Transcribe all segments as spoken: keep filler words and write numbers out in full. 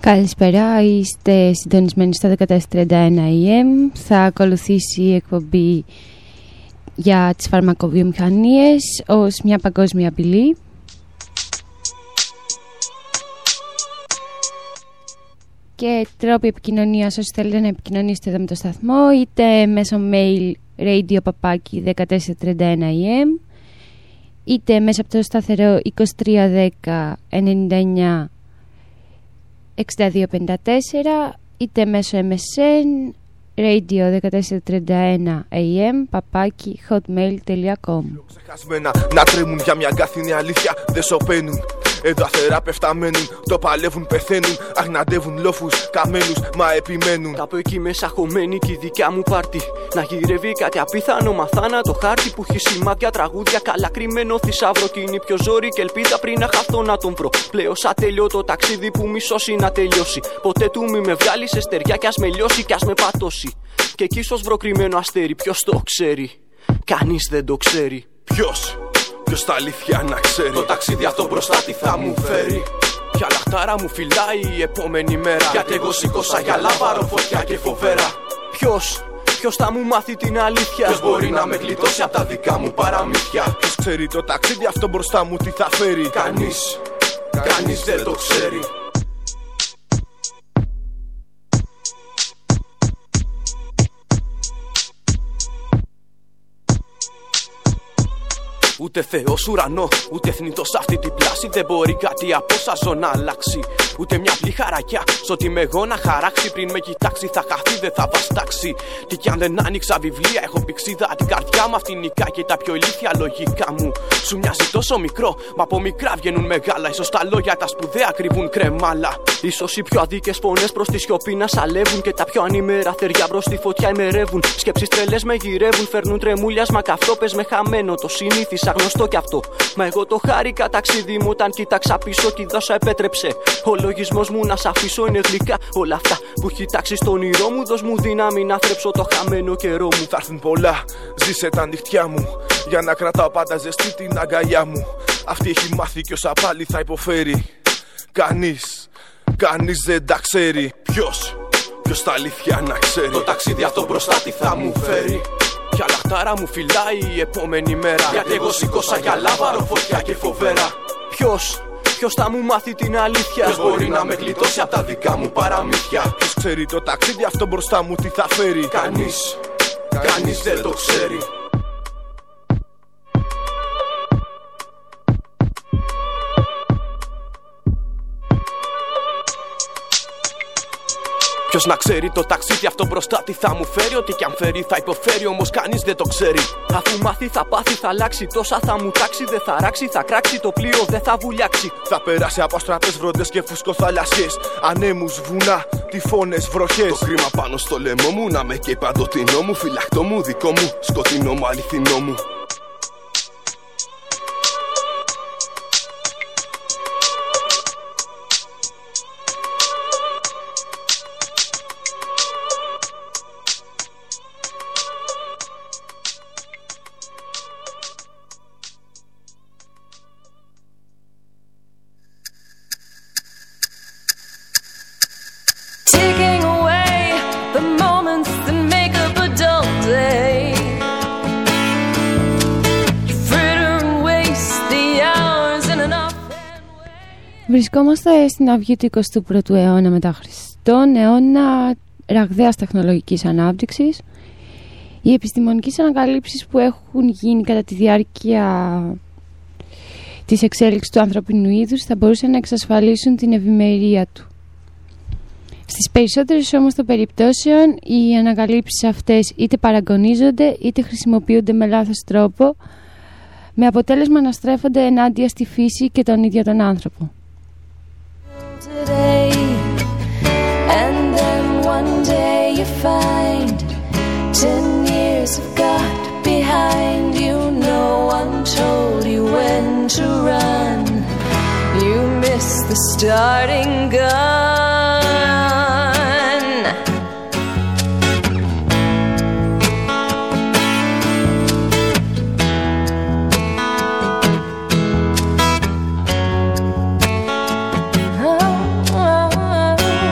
Καλησπέρα, είστε συντονισμένοι στο δεκατέσσερα τριάντα ένα έι εμ. Θα ακολουθήσει η εκπομπή για τις φαρμακοβιομηχανίες ως μια παγκόσμια απειλή. Και τρόποι επικοινωνίας όσοι θέλετε να επικοινωνήσετε εδώ με το σταθμό, είτε μέσω mail radio παπάκι δεκατέσσερα τριάντα ένα έι εμ, είτε μέσα από το σταθερό είκοσι τρία δέκα ενενήντα εννιά εξήντα δύο πενήντα τέσσερα, είτε μέσω εμ ες εν radio δεκατέσσερα τριάντα ένα έι εμ παπάκι hotmail τελεία com. Ξεχασμένα να τρέμουν για μια αγκάθινη αλήθεια, δεν σωπαίνουν. Εδώ αθεράπευτα μένουν, το παλεύουν, πεθαίνουν. Αγναντεύουν λόφους, καμένους, μα επιμένουν. Κάπου εκεί μέσα χωμένη κι η δικιά μου πάρτι. Να γυρεύει κάτι απίθανο, μαθάνα το χάρτη που έχει σημάδια, τραγούδια, καλά κρυμμένο θησαύρο. Κι είναι πιο ζόρι και ελπίδα πριν να χαθώ να τον βρω. Πλέον σαν τέλειο το ταξίδι που μισώσει να τελειώσει. Ποτέ του μη με βγάλει σε στεριά κι ας με λιώσει κι ας με πατώσει. Και εκεί ίσως βρω κρυμμένο αστέρι, ποιος το ξέρει? Κανείς δεν το ξέρει. Ποιος? Ποιος τα αλήθεια να ξέρει? Το ταξίδι αυτό μπροστά τι θα μου φέρει? Ποια λαχτάρα μου φυλάει η επόμενη μέρα? Γιατί εγώ σήκωσα για λάβαρο, φωτιά και φοβέρα. Ποιος? Ποιος θα μου μάθει την αλήθεια? Ποιος μπορεί να με γλιτώσει από τα δικά μου παραμύθια? Ποιος ξέρει το ταξίδι αυτό μπροστά μου τι θα φέρει? Κανείς, κανείς δεν το ξέρει. Ούτε Θεός ουρανό, ούτε θνητός σε αυτή την πλάση. Δεν μπορεί κάτι από όσα ζω να αλλάξει. Ούτε μια απλή χαρακιά, σ' ό,τι με εγώ να χαράξει. Πριν με κοιτάξει θα χαθεί, δεν θα βαστάξει. Τι κι αν δεν άνοιξα βιβλία, έχω πηξίδα την καρδιά μου. Αυτινικά και τα πιο ηλίθια λογικά μου. Σου μοιάζει τόσο μικρό, μα από μικρά βγαίνουν μεγάλα. Ίσως τα λόγια τα σπουδαία κρύβουν κρεμάλα. Ίσως οι πιο αδίκες φωνές προς τη σιωπή να σαλεύουν. Και τα πιο ανήμερα θεριά μπρος στη φωτιά ημερεύουν. Σκέψεις τρελές με γυρεύουν, φέρνουν τρεμούλιασμα καυτό. Πες με χαμένο, το συνήθισα, γνωστό κι αυτό. Μα εγώ το χάρηκα ταξίδι μου όταν κοίταξα πίσω κι δώσα επέτρεψε. Ο λογισμός μου να σ' αφήσω, είναι γλυκά όλα αυτά που έχει τάξει στον όνειρό μου. Δώσ' μου δύναμη να θρέψω το χαμένο καιρό μου. Θα έρθουν πολλά, ζήσε τα νυχτιά μου. Για να κρατάω πάντα ζεστή την αγκαλιά μου. Αυτή έχει μάθει κι όσα πάλι θα υποφέρει. Κανείς, κανείς δεν τα ξέρει. Ποιος, ποιος τα αλήθεια να ξέρει? Το ταξίδι αυτό μπροστά τι θα μου φέρει? Ποια λαχτάρα μου φυλάει η επόμενη μέρα? Γιατί εγώ σήκωσα για λάβαρο, φωτιά και φοβέρα. Ποιος, ποιος θα μου μάθει την αλήθεια? Ποιος μπορεί να με γλιτώσει από τα δικά μου παραμύθια? Ποιος ξέρει το ταξίδι αυτό μπροστά μου τι θα φέρει? Κανείς, κανείς δεν το ξέρει. Ποιος να ξέρει το ταξίδι αυτό μπροστά τι θα μου φέρει? Ό,τι κι αν φέρει θα υποφέρει, όμως κανείς δεν το ξέρει. Αφού μάθει θα πάθει, θα αλλάξει. Τόσα θα μου τάξει, δεν θα ράξει, θα κράξει. Το πλοίο δεν θα βουλιάξει. Θα περάσει από αστραπές, βροντες και φουσκοθαλασσιές. Ανέμους, βουνά, τυφώνες, βροχές. Το κρίμα πάνω στο λαιμό μου να με καίει παντοτινό μου. Φυλακτό μου, δικό μου, σκοτεινό μου, αληθινό μου. Βρισκόμαστε στην αυγή του εικοστού πρώτου αιώνα μετά Χριστόν, αιώνα ραγδαίας τεχνολογικής ανάπτυξης. Οι επιστημονικές ανακαλύψεις που έχουν γίνει κατά τη διάρκεια της εξέλιξης του ανθρωπινού είδους θα μπορούσαν να εξασφαλίσουν την ευημερία του. Στις περισσότερες όμως των περιπτώσεων οι ανακαλύψεις αυτές είτε παραγωνίζονται είτε χρησιμοποιούνται με λάθος τρόπο, με αποτέλεσμα να στρέφονται ενάντια στη φύση και τον ίδιο τον άνθρωπο. Today, and then one day you find ten years have got behind you. No one told you when to run. You missed the starting gun. Oh, oh, oh.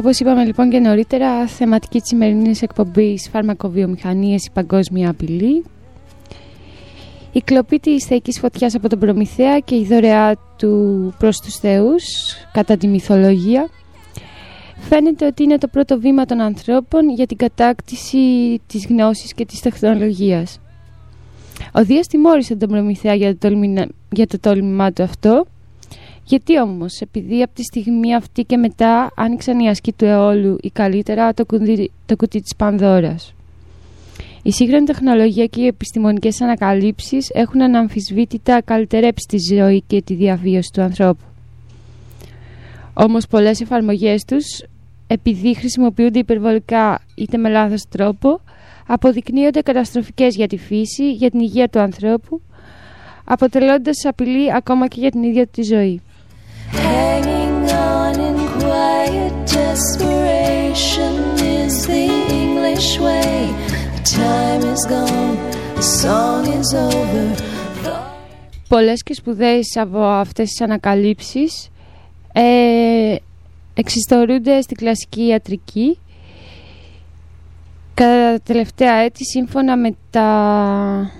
Όπως είπαμε λοιπόν και νωρίτερα, θεματική της σημερινής εκπομπής φαρμακοβιομηχανίες, η παγκόσμια απειλή, η κλοπή της θεϊκής φωτιάς από τον Προμηθέα και η δωρεά του προς τους θεούς κατά τη μυθολογία, φαίνεται ότι είναι το πρώτο βήμα των ανθρώπων για την κατάκτηση της γνώσης και της τεχνολογίας. Ο Δίας τιμώρησε τον Προμηθέα για το, τολμη... για το τόλμημά του αυτό. Γιατί όμως, επειδή από τη στιγμή αυτή και μετά άνοιξαν οι ασκοί του αιώλου ή καλύτερα το, κουντί... το κουτί της Πανδώρας. Η σύγχρονη τεχνολογία και οι επιστημονικές ανακαλύψεις έχουν αναμφισβήτητα καλυτερέψει τη ζωή και τη διαβίωση του ανθρώπου. Όμως πολλές εφαρμογές τους, επειδή χρησιμοποιούνται υπερβολικά είτε με λάθος τρόπο, αποδεικνύονται καταστροφικές για τη φύση, για την υγεία του ανθρώπου, αποτελώντας απειλή ακόμα και για την ίδια τη ζωή. Hanging on in quiet desperation is the English way. The time is gone, the song is over. Πολλές και σπουδαίες από αυτές τις ανακαλύψεις ε, εξιστορούνται στην κλασική ιατρική κατά τα τελευταία έτη, σύμφωνα με τα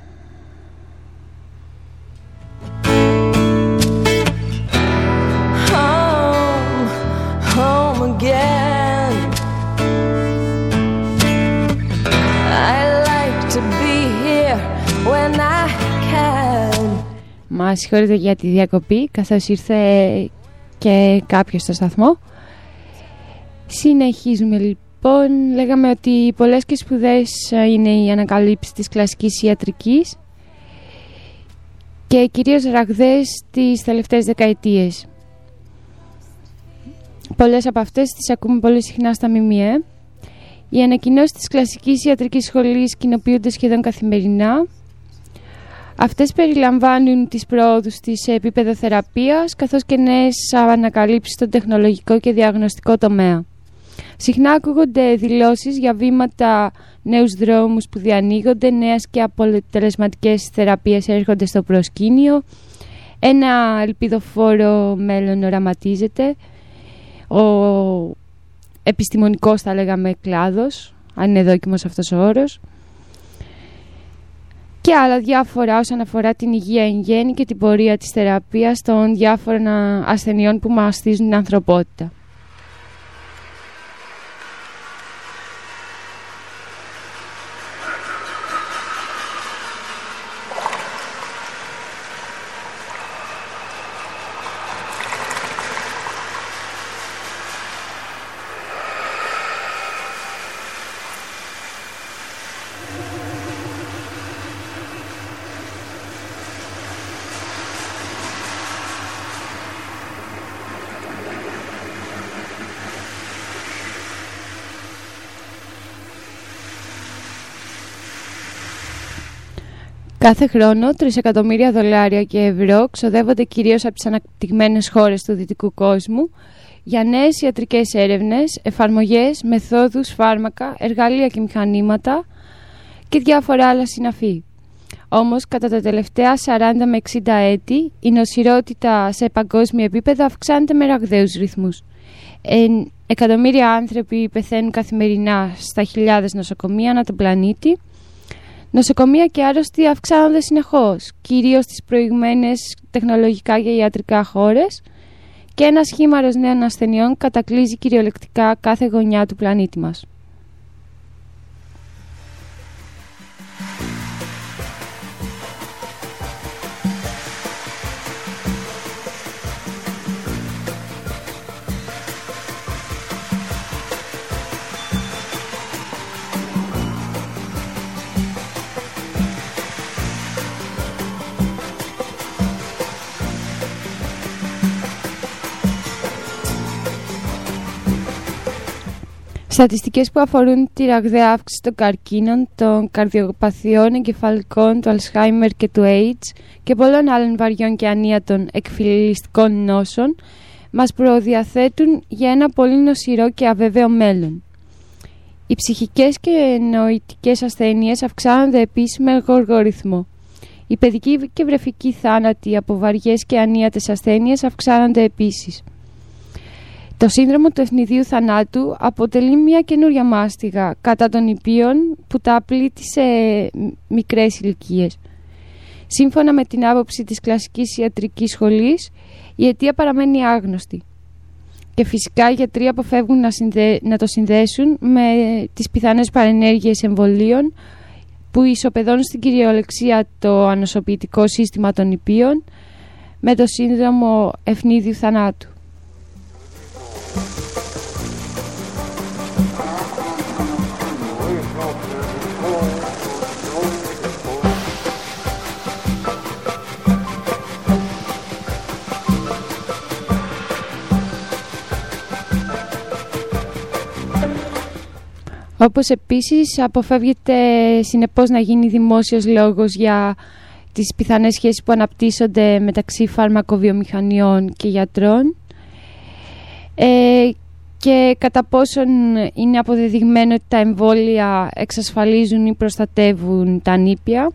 Home, home again. I like to be here when I can. Μας συγχωρείτε για τη διακοπή, καθώς ήρθε και κάποιος στο σταθμό. Συνεχίζουμε λοιπόν. Λέγαμε ότι πολλές και σπουδαίες είναι οι ανακαλύψεις της κλασικής ιατρικής και κυρίως ραγδαίες τις τελευταίες δεκαετίες. Πολλές από αυτές τις ακούμε πολύ συχνά στα ΜΜΕ. Οι ανακοινώσεις της κλασικής ιατρικής σχολής κοινοποιούνται σχεδόν καθημερινά. Αυτές περιλαμβάνουν τις προόδους της επίπεδο θεραπείας, καθώς και νέες ανακαλύψεις στον τεχνολογικό και διαγνωστικό τομέα. Συχνά ακούγονται δηλώσεις για βήματα, νέους δρόμους που διανοίγονται, νέες και αποτελεσματικές θεραπείες έρχονται στο προσκήνιο, ένα ελπιδοφόρο μέλλον οραματίζεται, ο επιστημονικός θα λέγαμε κλάδος, αν είναι δόκιμος αυτός ο όρος, και άλλα διάφορα όσον αφορά την υγεία εν γέννη και την πορεία της θεραπείας των διάφορων ασθενειών που μαστίζουν την ανθρωπότητα. Κάθε χρόνο, τρία εκατομμύρια δολάρια και ευρώ ξοδεύονται κυρίως από τις αναπτυγμένες χώρες του δυτικού κόσμου για νέες ιατρικές έρευνες, εφαρμογές, μεθόδους, φάρμακα, εργαλεία και μηχανήματα και διάφορα άλλα συναφή. Όμως, κατά τα τελευταία σαράντα με εξήντα έτη, η νοσηρότητα σε παγκόσμιο επίπεδο αυξάνεται με ραγδαίους ρυθμούς. Ε, εκατομμύρια άνθρωποι πεθαίνουν καθημερινά στα χιλιάδες νοσοκομεία ανά τον πλανήτη. Νοσοκομεία και άρρωστοι αυξάνονται συνεχώς, κυρίως στις προηγμένες τεχνολογικά και ιατρικά χώρες, και ένας χήμαρος νέων ασθενειών κατακλείζει κυριολεκτικά κάθε γωνιά του πλανήτη μας. Στατιστικές που αφορούν τη ραγδαία αύξηση των καρκίνων, των καρδιοπαθειών, εγκεφαλικών, του Αλσχάιμερ και του AIDS και πολλών άλλων βαριών και ανίατων εκφυλιστικών νόσων μας προδιαθέτουν για ένα πολύ νοσηρό και αβέβαιο μέλλον. Οι ψυχικές και νοητικές ασθένειες αυξάνονται επίσης με γοργό ρυθμό. Οι παιδικοί και βρεφικοί θάνατοι από βαριές και ανίατες ασθένειες αυξάνονται επίσης. Το σύνδρομο του ευνηδίου θανάτου αποτελεί μια καινούρια μάστιγα κατά των ιππίων που τα πλήττει σε μικρές ηλικίες. Σύμφωνα με την άποψη της κλασικής ιατρικής σχολής, η αιτία παραμένει άγνωστη. Και φυσικά οι γιατροί αποφεύγουν να, συνδε... να το συνδέσουν με τις πιθανές παρενέργειες εμβολίων που ισοπεδώνουν στην κυριολεξία το ανοσοποιητικό σύστημα των ιππίων με το σύνδρομο ευνίδιου θανάτου. Όπως επίσης αποφεύγεται συνεπώς να γίνει δημόσιος λόγος για τις πιθανές σχέσεις που αναπτύσσονται μεταξύ φαρμακοβιομηχανιών και γιατρών ε, και κατά πόσον είναι αποδεδειγμένο ότι τα εμβόλια εξασφαλίζουν ή προστατεύουν τα νήπια.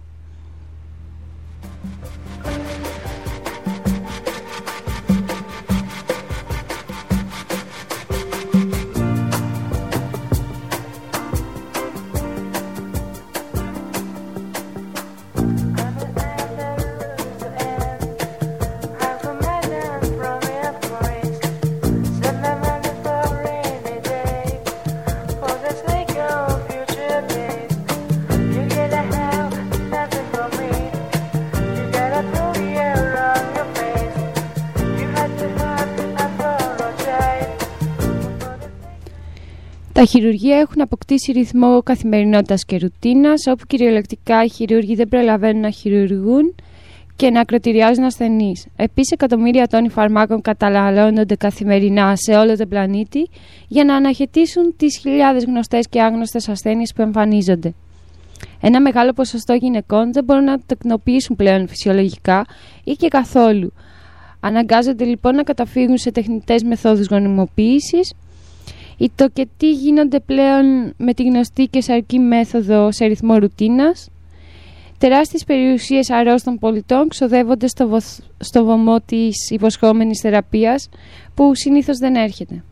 Τα χειρουργεία έχουν αποκτήσει ρυθμό καθημερινότητας και ρουτίνας, όπου κυριολεκτικά οι χειρούργοι δεν προλαβαίνουν να χειρουργούν και να ακρωτηριάζουν ασθενείς. Επίσης, εκατομμύρια τόνοι φαρμάκων καταναλώνονται καθημερινά σε όλο τον πλανήτη για να αναχαιτήσουν τις χιλιάδες γνωστές και άγνωστες ασθένειες που εμφανίζονται. Ένα μεγάλο ποσοστό γυναικών δεν μπορούν να το τεκνοποιήσουν πλέον φυσιολογικά ή και καθόλου. Αναγκάζονται λοιπόν να καταφύγουν σε τεχνητές μεθόδους γονιμοποίησης. Οι τοκετοί γίνονται πλέον με τη γνωστή καισαρική μέθοδο σε ρυθμό ρουτίνας. Τεράστιες περιουσίες αρρώστων πολιτών ξοδεύονται στο, βο... στο βωμό της υποσχόμενης θεραπείας που συνήθως δεν έρχεται.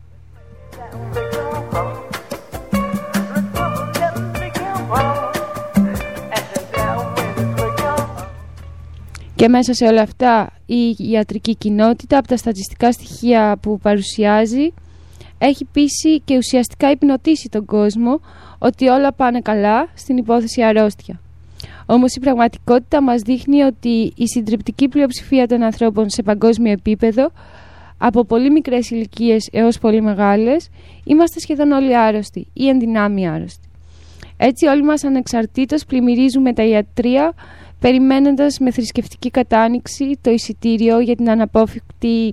Και μέσα σε όλα αυτά η ιατρική κοινότητα, από τα στατιστικά στοιχεία που παρουσιάζει, έχει πείσει και ουσιαστικά υπνοτίσει τον κόσμο ότι όλα πάνε καλά στην υπόθεση αρρώστια. Όμως η πραγματικότητα μας δείχνει ότι η συντριπτική πλειοψηφία των ανθρώπων σε παγκόσμιο επίπεδο, από πολύ μικρές ηλικίες έως πολύ μεγάλες, είμαστε σχεδόν όλοι άρρωστοι ή εν δυνάμει άρρωστοι. Έτσι όλοι μας ανεξαρτήτως πλημμυρίζουμε τα ιατρεία, περιμένοντας με θρησκευτική κατάνοιξη το εισιτήριο για την αναπόφευκτη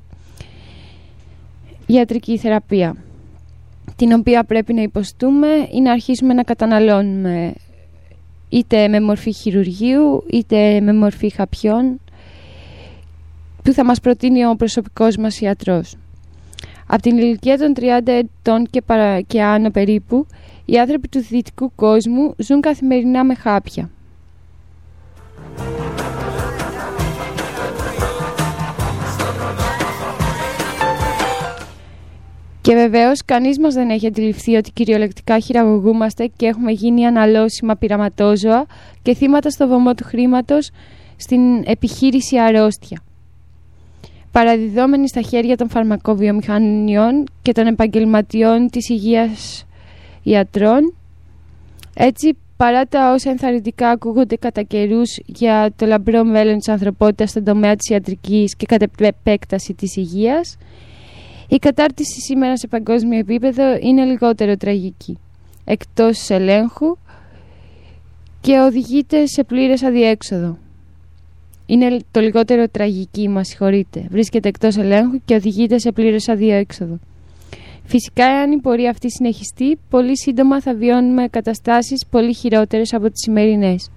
ιατρική θεραπεία, την οποία πρέπει να υποστούμε ή να αρχίσουμε να καταναλώνουμε, είτε με μορφή χειρουργείου είτε με μορφή χαπιών που θα μας προτείνει ο προσωπικός μας ιατρός. Από την ηλικία των τριάντα ετών και, παρα... και άνω περίπου, οι άνθρωποι του δυτικού κόσμου ζουν καθημερινά με χάπια. Και βεβαίως κανείς μας δεν έχει αντιληφθεί ότι κυριολεκτικά χειραγωγούμαστε και έχουμε γίνει αναλώσιμα πειραματόζωα και θύματα στο βωμό του χρήματος στην επιχείρηση αρρώστια, παραδιδόμενοι στα χέρια των φαρμακοβιομηχανιών και των επαγγελματιών της υγείας ιατρών. Έτσι, παρά τα όσα ενθαρρυντικά ακούγονται κατά καιρούς για το λαμπρό μέλλον της ανθρωπότητας στον τομέα της ιατρικής και κατ' επέκταση της υγείας, η κατάρτιση σήμερα σε παγκόσμιο επίπεδο είναι λιγότερο τραγική, εκτός ελέγχου, και οδηγείται σε πλήρες αδιέξοδο. Είναι το λιγότερο τραγική, μας συγχωρείτε. Βρίσκεται εκτός ελέγχου και οδηγείται σε πλήρες αδιέξοδο. Φυσικά, αν η πορεία αυτή συνεχιστεί, πολύ σύντομα θα βιώνουμε καταστάσεις πολύ χειρότερες από τις σημερινές.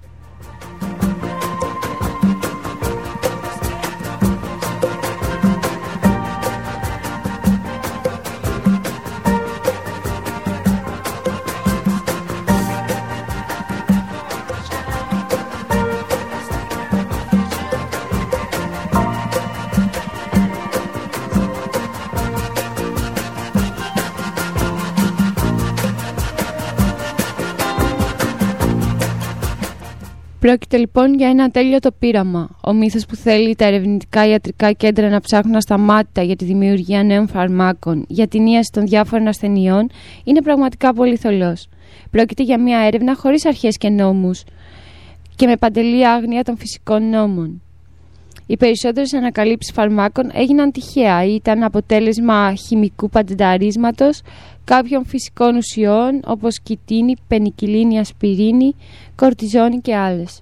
Πρόκειται λοιπόν για ένα ατέλειωτο πείραμα. Ο μύθος που θέλει τα ερευνητικά ιατρικά κέντρα να ψάχνουν ασταμάτητα για τη δημιουργία νέων φαρμάκων, για την ίαση των διάφορων ασθενειών, είναι πραγματικά πολύ θολός. Πρόκειται για μια έρευνα χωρίς αρχές και νόμους και με παντελή άγνοια των φυσικών νόμων. Οι περισσότερες ανακαλύψεις φαρμάκων έγιναν τυχαία ή ήταν αποτέλεσμα χημικού παντενταρίσματος κάποιων φυσικών ουσιών όπως κοιτίνη, πενικυλίνη, ασπιρίνη, κορτιζόνη και άλλες.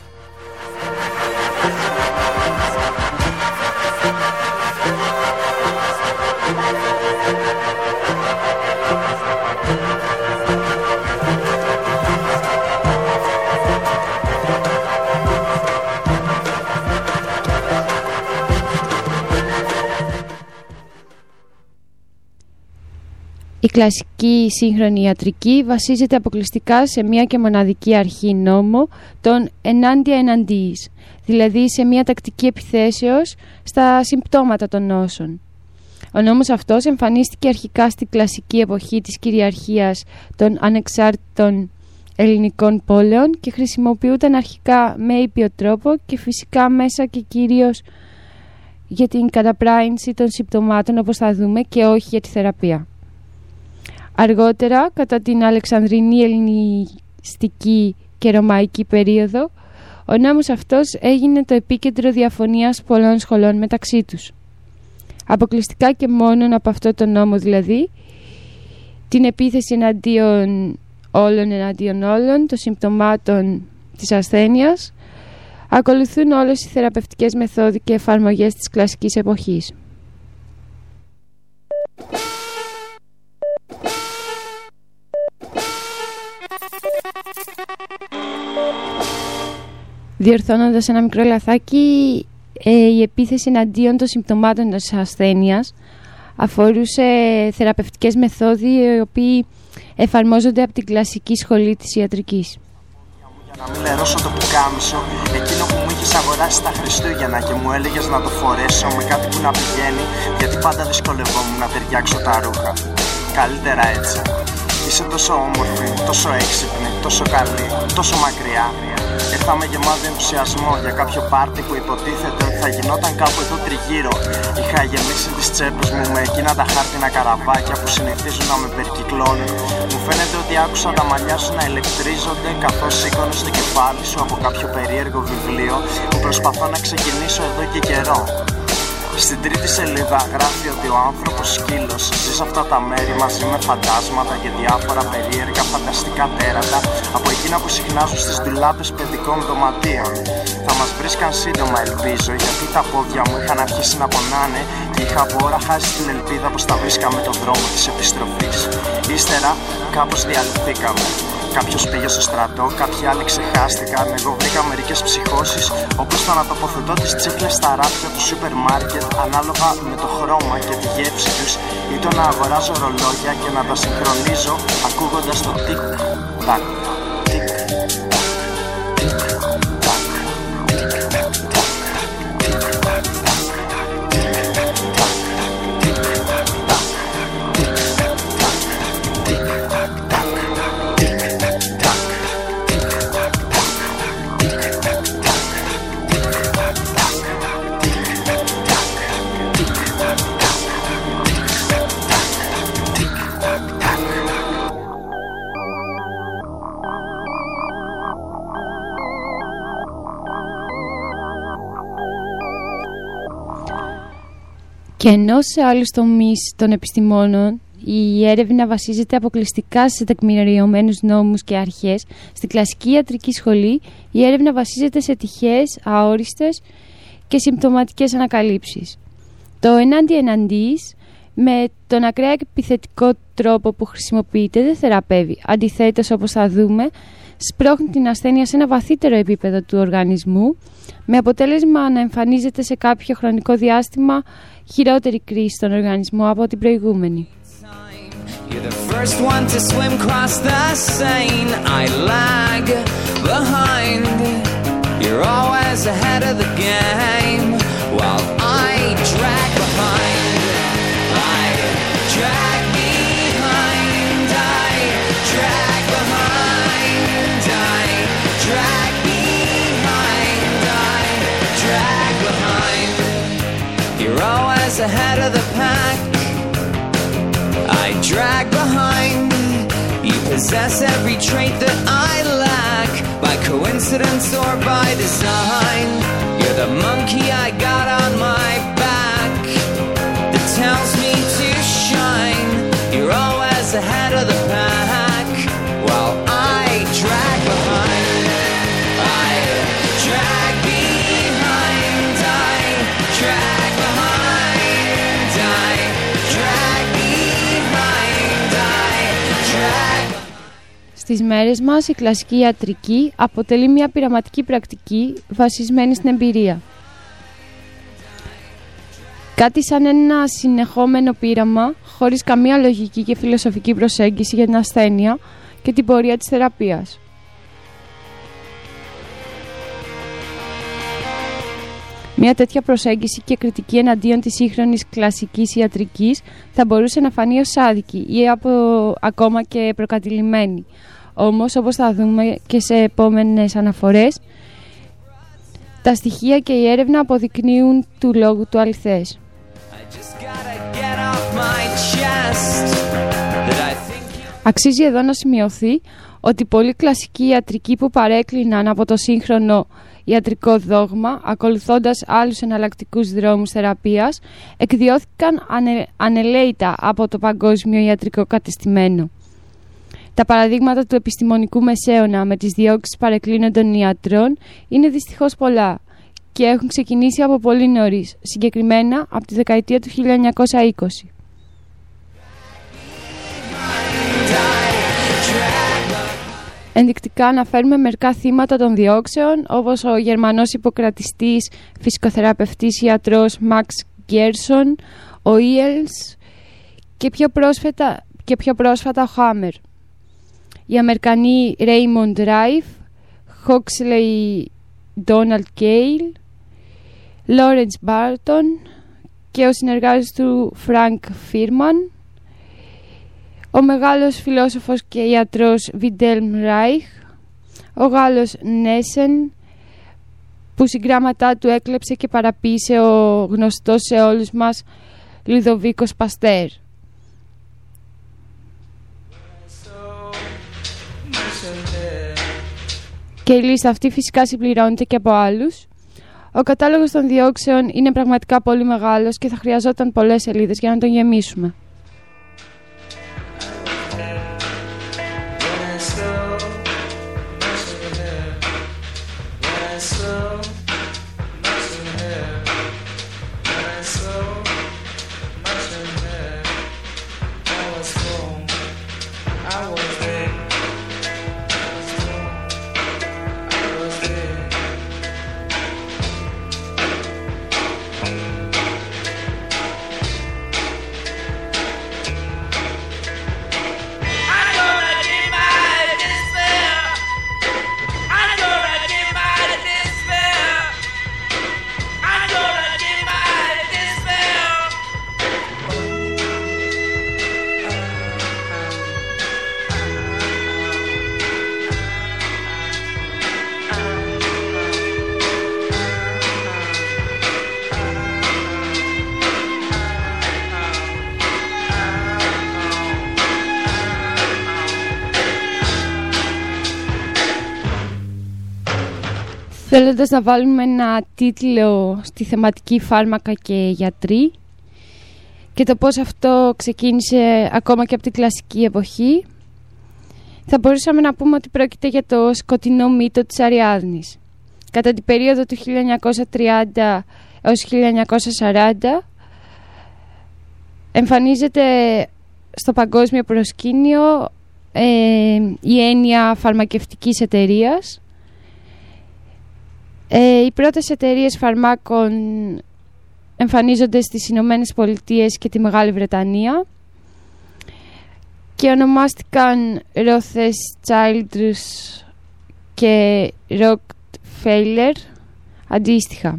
Η κλασική σύγχρονη ιατρική βασίζεται αποκλειστικά σε μία και μοναδική αρχή νόμο, τον ενάντια εναντίης, δηλαδή σε μία τακτική επιθέσεως στα συμπτώματα των νόσων. Ο νόμος αυτός εμφανίστηκε αρχικά στη κλασική εποχή της κυριαρχίας των ανεξάρτητων ελληνικών πόλεων και χρησιμοποιούταν αρχικά με ήπιο τρόπο και φυσικά μέσα και κυρίως για την καταπράινση των συμπτωμάτων, όπως θα δούμε, και όχι για τη θεραπεία. Αργότερα, κατά την Αλεξανδρινή ελληνιστική και ρωμαϊκή περίοδο, ο νόμος αυτός έγινε το επίκεντρο διαφωνίας πολλών σχολών μεταξύ τους. Αποκλειστικά και μόνον από αυτό το νόμο δηλαδή, την επίθεση εναντίον όλων εναντίον όλων των συμπτωμάτων της ασθένειας, ακολουθούν όλες οι θεραπευτικές μεθόδοι και εφαρμογές της κλασικής εποχής. Διορθώνοντας ένα μικρό λαθάκι, ε, η επίθεση εναντίον των συμπτωμάτων της ασθένειας αφορούσε θεραπευτικές μεθόδοι οι οποίοι εφαρμόζονται από την κλασική σχολή της ιατρικής. Για να μην λερώσω το πουκάμισο, εκείνο που μου είχες αγοράσει στα Χριστούγεννα και μου έλεγες να το φορέσω με κάτι που να πηγαίνει, γιατί πάντα δυσκολευόμουν να ταιριάξω τα ρούχα. Καλύτερα έτσι. Είσαι τόσο όμορφη, τόσο έξυπνη, τόσο καλή, τόσο μακριά. Ήρθαμε γεμάτο ενθουσιασμό για κάποιο πάρτι που υποτίθεται ότι θα γινόταν κάπου εδώ τριγύρω. Είχα γεμίσει τις τσέπες μου με εκείνα τα χάρτινα καραβάκια που συνηθίζουν να με περικυκλώνουν. Μου φαίνεται ότι άκουσα τα μαλλιά σου να ηλεκτρίζονται καθώς σήκωνες το κεφάλι σου από κάποιο περίεργο βιβλίο που προσπαθώ να ξεκινήσω εδώ και καιρό. Στην τρίτη σελίδα γράφει ότι ο άνθρωπος σκύλος ζει σε αυτά τα μέρη μαζί με φαντάσματα και διάφορα περίεργα φανταστικά τέρατα από εκείνα που συχνάζουν στις ντουλάπες παιδικών δωματίων. Θα μας βρίσκαν σύντομα ελπίζω, γιατί τα πόδια μου είχαν αρχίσει να πονάνε και είχα από ώρα χάσει την ελπίδα πως θα βρίσκαμε τον δρόμο της επιστροφής. Ύστερα κάπως διαλυθήκαμε. Κάποιος πήγε στο στρατό, κάποιοι άλλοι ξεχάστηκαν. Εγώ βρήκα μερικές ψυχώσεις, όπως το να τοποθετώ τις τσίχλες στα ράφια του σούπερ μάρκετ ανάλογα με το χρώμα και τη γεύση τους, ή το να αγοράζω ρολόγια και να τα συγχρονίζω ακούγοντας το τικ-τακ, τικ-τακ, τικ-τακ, τικ-τακ. Και ενώ σε άλλους τομείς των επιστημόνων η έρευνα βασίζεται αποκλειστικά σε τεκμηριωμένους νόμους και αρχές, στην κλασική ιατρική σχολή η έρευνα βασίζεται σε τυχαίες, αόριστες και συμπτωματικές ανακαλύψεις. Το ενάντια εναντίης, με τον ακραία και επιθετικό τρόπο που χρησιμοποιείται, δεν θεραπεύει. Αντιθέτως, όπως θα δούμε, σπρώχνει την ασθένεια σε ένα βαθύτερο επίπεδο του οργανισμού, με αποτέλεσμα να εμφανίζεται σε κάποιο χρονικό διάστημα χειρότερη κρίση στον οργανισμό από την προηγούμενη. You're the first one to swim across the Seine. I lag behind. You're always ahead of the game, while I drag behind. I drag behind. I drag behind. I drag behind. ahead of the pack. I drag behind. You possess every trait that I lack, by coincidence or by design. You're the monkey I got on my back that tells me to shine. You're always ahead of the pack while I drag behind. I drag behind. I drag behind. I drag behind. I drag. Στις μέρες μας η κλασική ιατρική αποτελεί μια πειραματική πρακτική βασισμένη στην εμπειρία. Κάτι σαν ένα συνεχόμενο πείραμα χωρίς καμία λογική και φιλοσοφική προσέγγιση για την ασθένεια και την πορεία της θεραπείας. Μια τέτοια προσέγγιση και κριτική εναντίον της σύγχρονης κλασικής ιατρικής θα μπορούσε να φανεί ως άδικη ή από, ακόμα και προκατηλημένη. Όμως, όπως θα δούμε και σε επόμενες αναφορές, τα στοιχεία και η έρευνα αποδεικνύουν του λόγου του αληθές. Αξίζει εδώ να σημειωθεί ότι πολλοί κλασικοί ιατρικοί που παρέκλειναν από το σύγχρονο ιατρικό δόγμα, ακολουθώντας άλλους εναλλακτικούς δρόμους θεραπείας, εκδιώθηκαν ανε, ανελαίητα από το παγκόσμιο ιατρικό κατεστημένο. Τα παραδείγματα του επιστημονικού μεσαίωνα με τις διώξεις παρεκκλίνοντων ιατρών είναι δυστυχώς πολλά και έχουν ξεκινήσει από πολύ νωρίς, συγκεκριμένα από τη δεκαετία του χίλια εννιακόσια είκοσι. Ενδεικτικά αναφέρουμε μερικά θύματα των διώξεων, όπως ο Γερμανός υποκρατιστής φυσικοθεραπευτής ιατρός Μαξ Γκέρσον, ο Ιελς και πιο πρόσφατα, και πιο πρόσφατα ο Χάμερ. Οι Αμερικανοί Ρέιμοντ Ράιφ, Χόξλεϊ Ντόναλντ Κέιλ, Λόρεντς Μπάρτον και ο συνεργάτης του Φρανκ Φίρμαν, ο μεγάλος φιλόσοφος και ιατρός Βίλχελμ Ράιχ, ο Γάλλος Νέσεν, που συγγράμματά του έκλεψε και παραποίησε ο γνωστός σε όλους μας Λουδοβίκος Παστέρ. Και η λίστα αυτή φυσικά συμπληρώνεται και από άλλους. Ο κατάλογος των διώξεων είναι πραγματικά πολύ μεγάλος και θα χρειαζόταν πολλές σελίδες για να τον γεμίσουμε. Θέλοντας να βάλουμε ένα τίτλο στη θεματική φάρμακα και γιατροί και το πώς αυτό ξεκίνησε ακόμα και από την κλασική εποχή, θα μπορούσαμε να πούμε ότι πρόκειται για το σκοτεινό μύτο της Αριάδνης. Κατά την περίοδο του χίλια εννιακόσια τριάντα έως χίλια εννιακόσια σαράντα εμφανίζεται στο παγκόσμιο προσκήνιο ε, η έννοια φαρμακευτικής εταιρείας. Ε, οι πρώτες εταιρείες φαρμάκων εμφανίζονται στις Ηνωμένες Πολιτείες και τη Μεγάλη Βρετανία και ονομάστηκαν Rothschild και Rockefeller αντίστοιχα.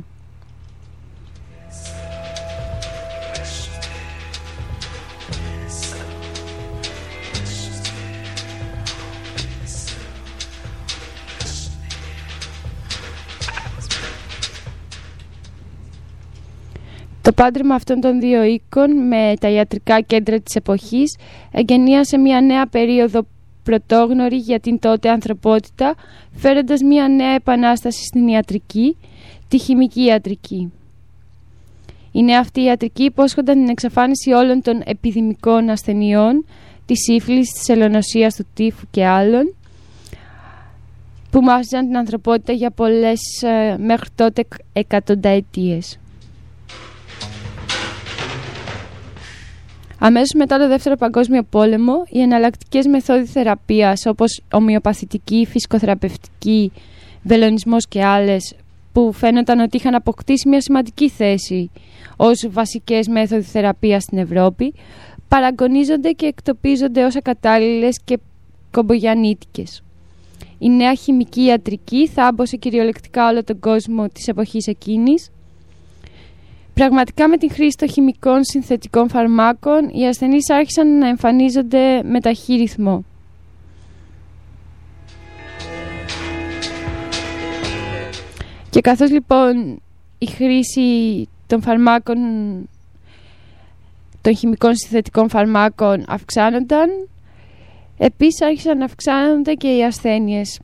Το πάντρεμα αυτών των δύο οίκων με τα ιατρικά κέντρα της εποχής εγκαινίασε μια νέα περίοδο πρωτόγνωρη για την τότε ανθρωπότητα, φέροντας μια νέα επανάσταση στην ιατρική, τη χημική ιατρική. Οι νέοι αυτοί οι ιατρικοί υπόσχονταν την εξαφάνιση όλων των επιδημικών ασθενειών, της σύφυλης, της ελονοσίας, του τύφου και άλλων, που μάζιζαν την ανθρωπότητα για πολλές μέχρι τότε εκατονταετίες. Αμέσως μετά το Δεύτερο Παγκόσμιο Πόλεμο, οι εναλλακτικές μεθόδοι θεραπείας όπως ομοιοπαθητική, φυσικοθεραπευτική, βελονισμός και άλλες, που φαίνονταν ότι είχαν αποκτήσει μια σημαντική θέση ως βασικές μέθοδοι θεραπείας στην Ευρώπη, παραγωνίζονται και εκτοπίζονται ως ακατάλληλες και κομπογιαννίτικες. Η νέα χημική ιατρική θα άμπωσε κυριολεκτικά όλο τον κόσμο της εποχής εκείνης. Πραγματικά με την χρήση των χημικών συνθετικών φαρμάκων, οι ασθενείς άρχισαν να εμφανίζονται με ταχύ ρυθμό. Και καθώς λοιπόν η χρήση των φαρμάκων, των χημικών συνθετικών φαρμάκων αυξάνονταν, επίσης άρχισαν να αυξάνονται και οι ασθένειες.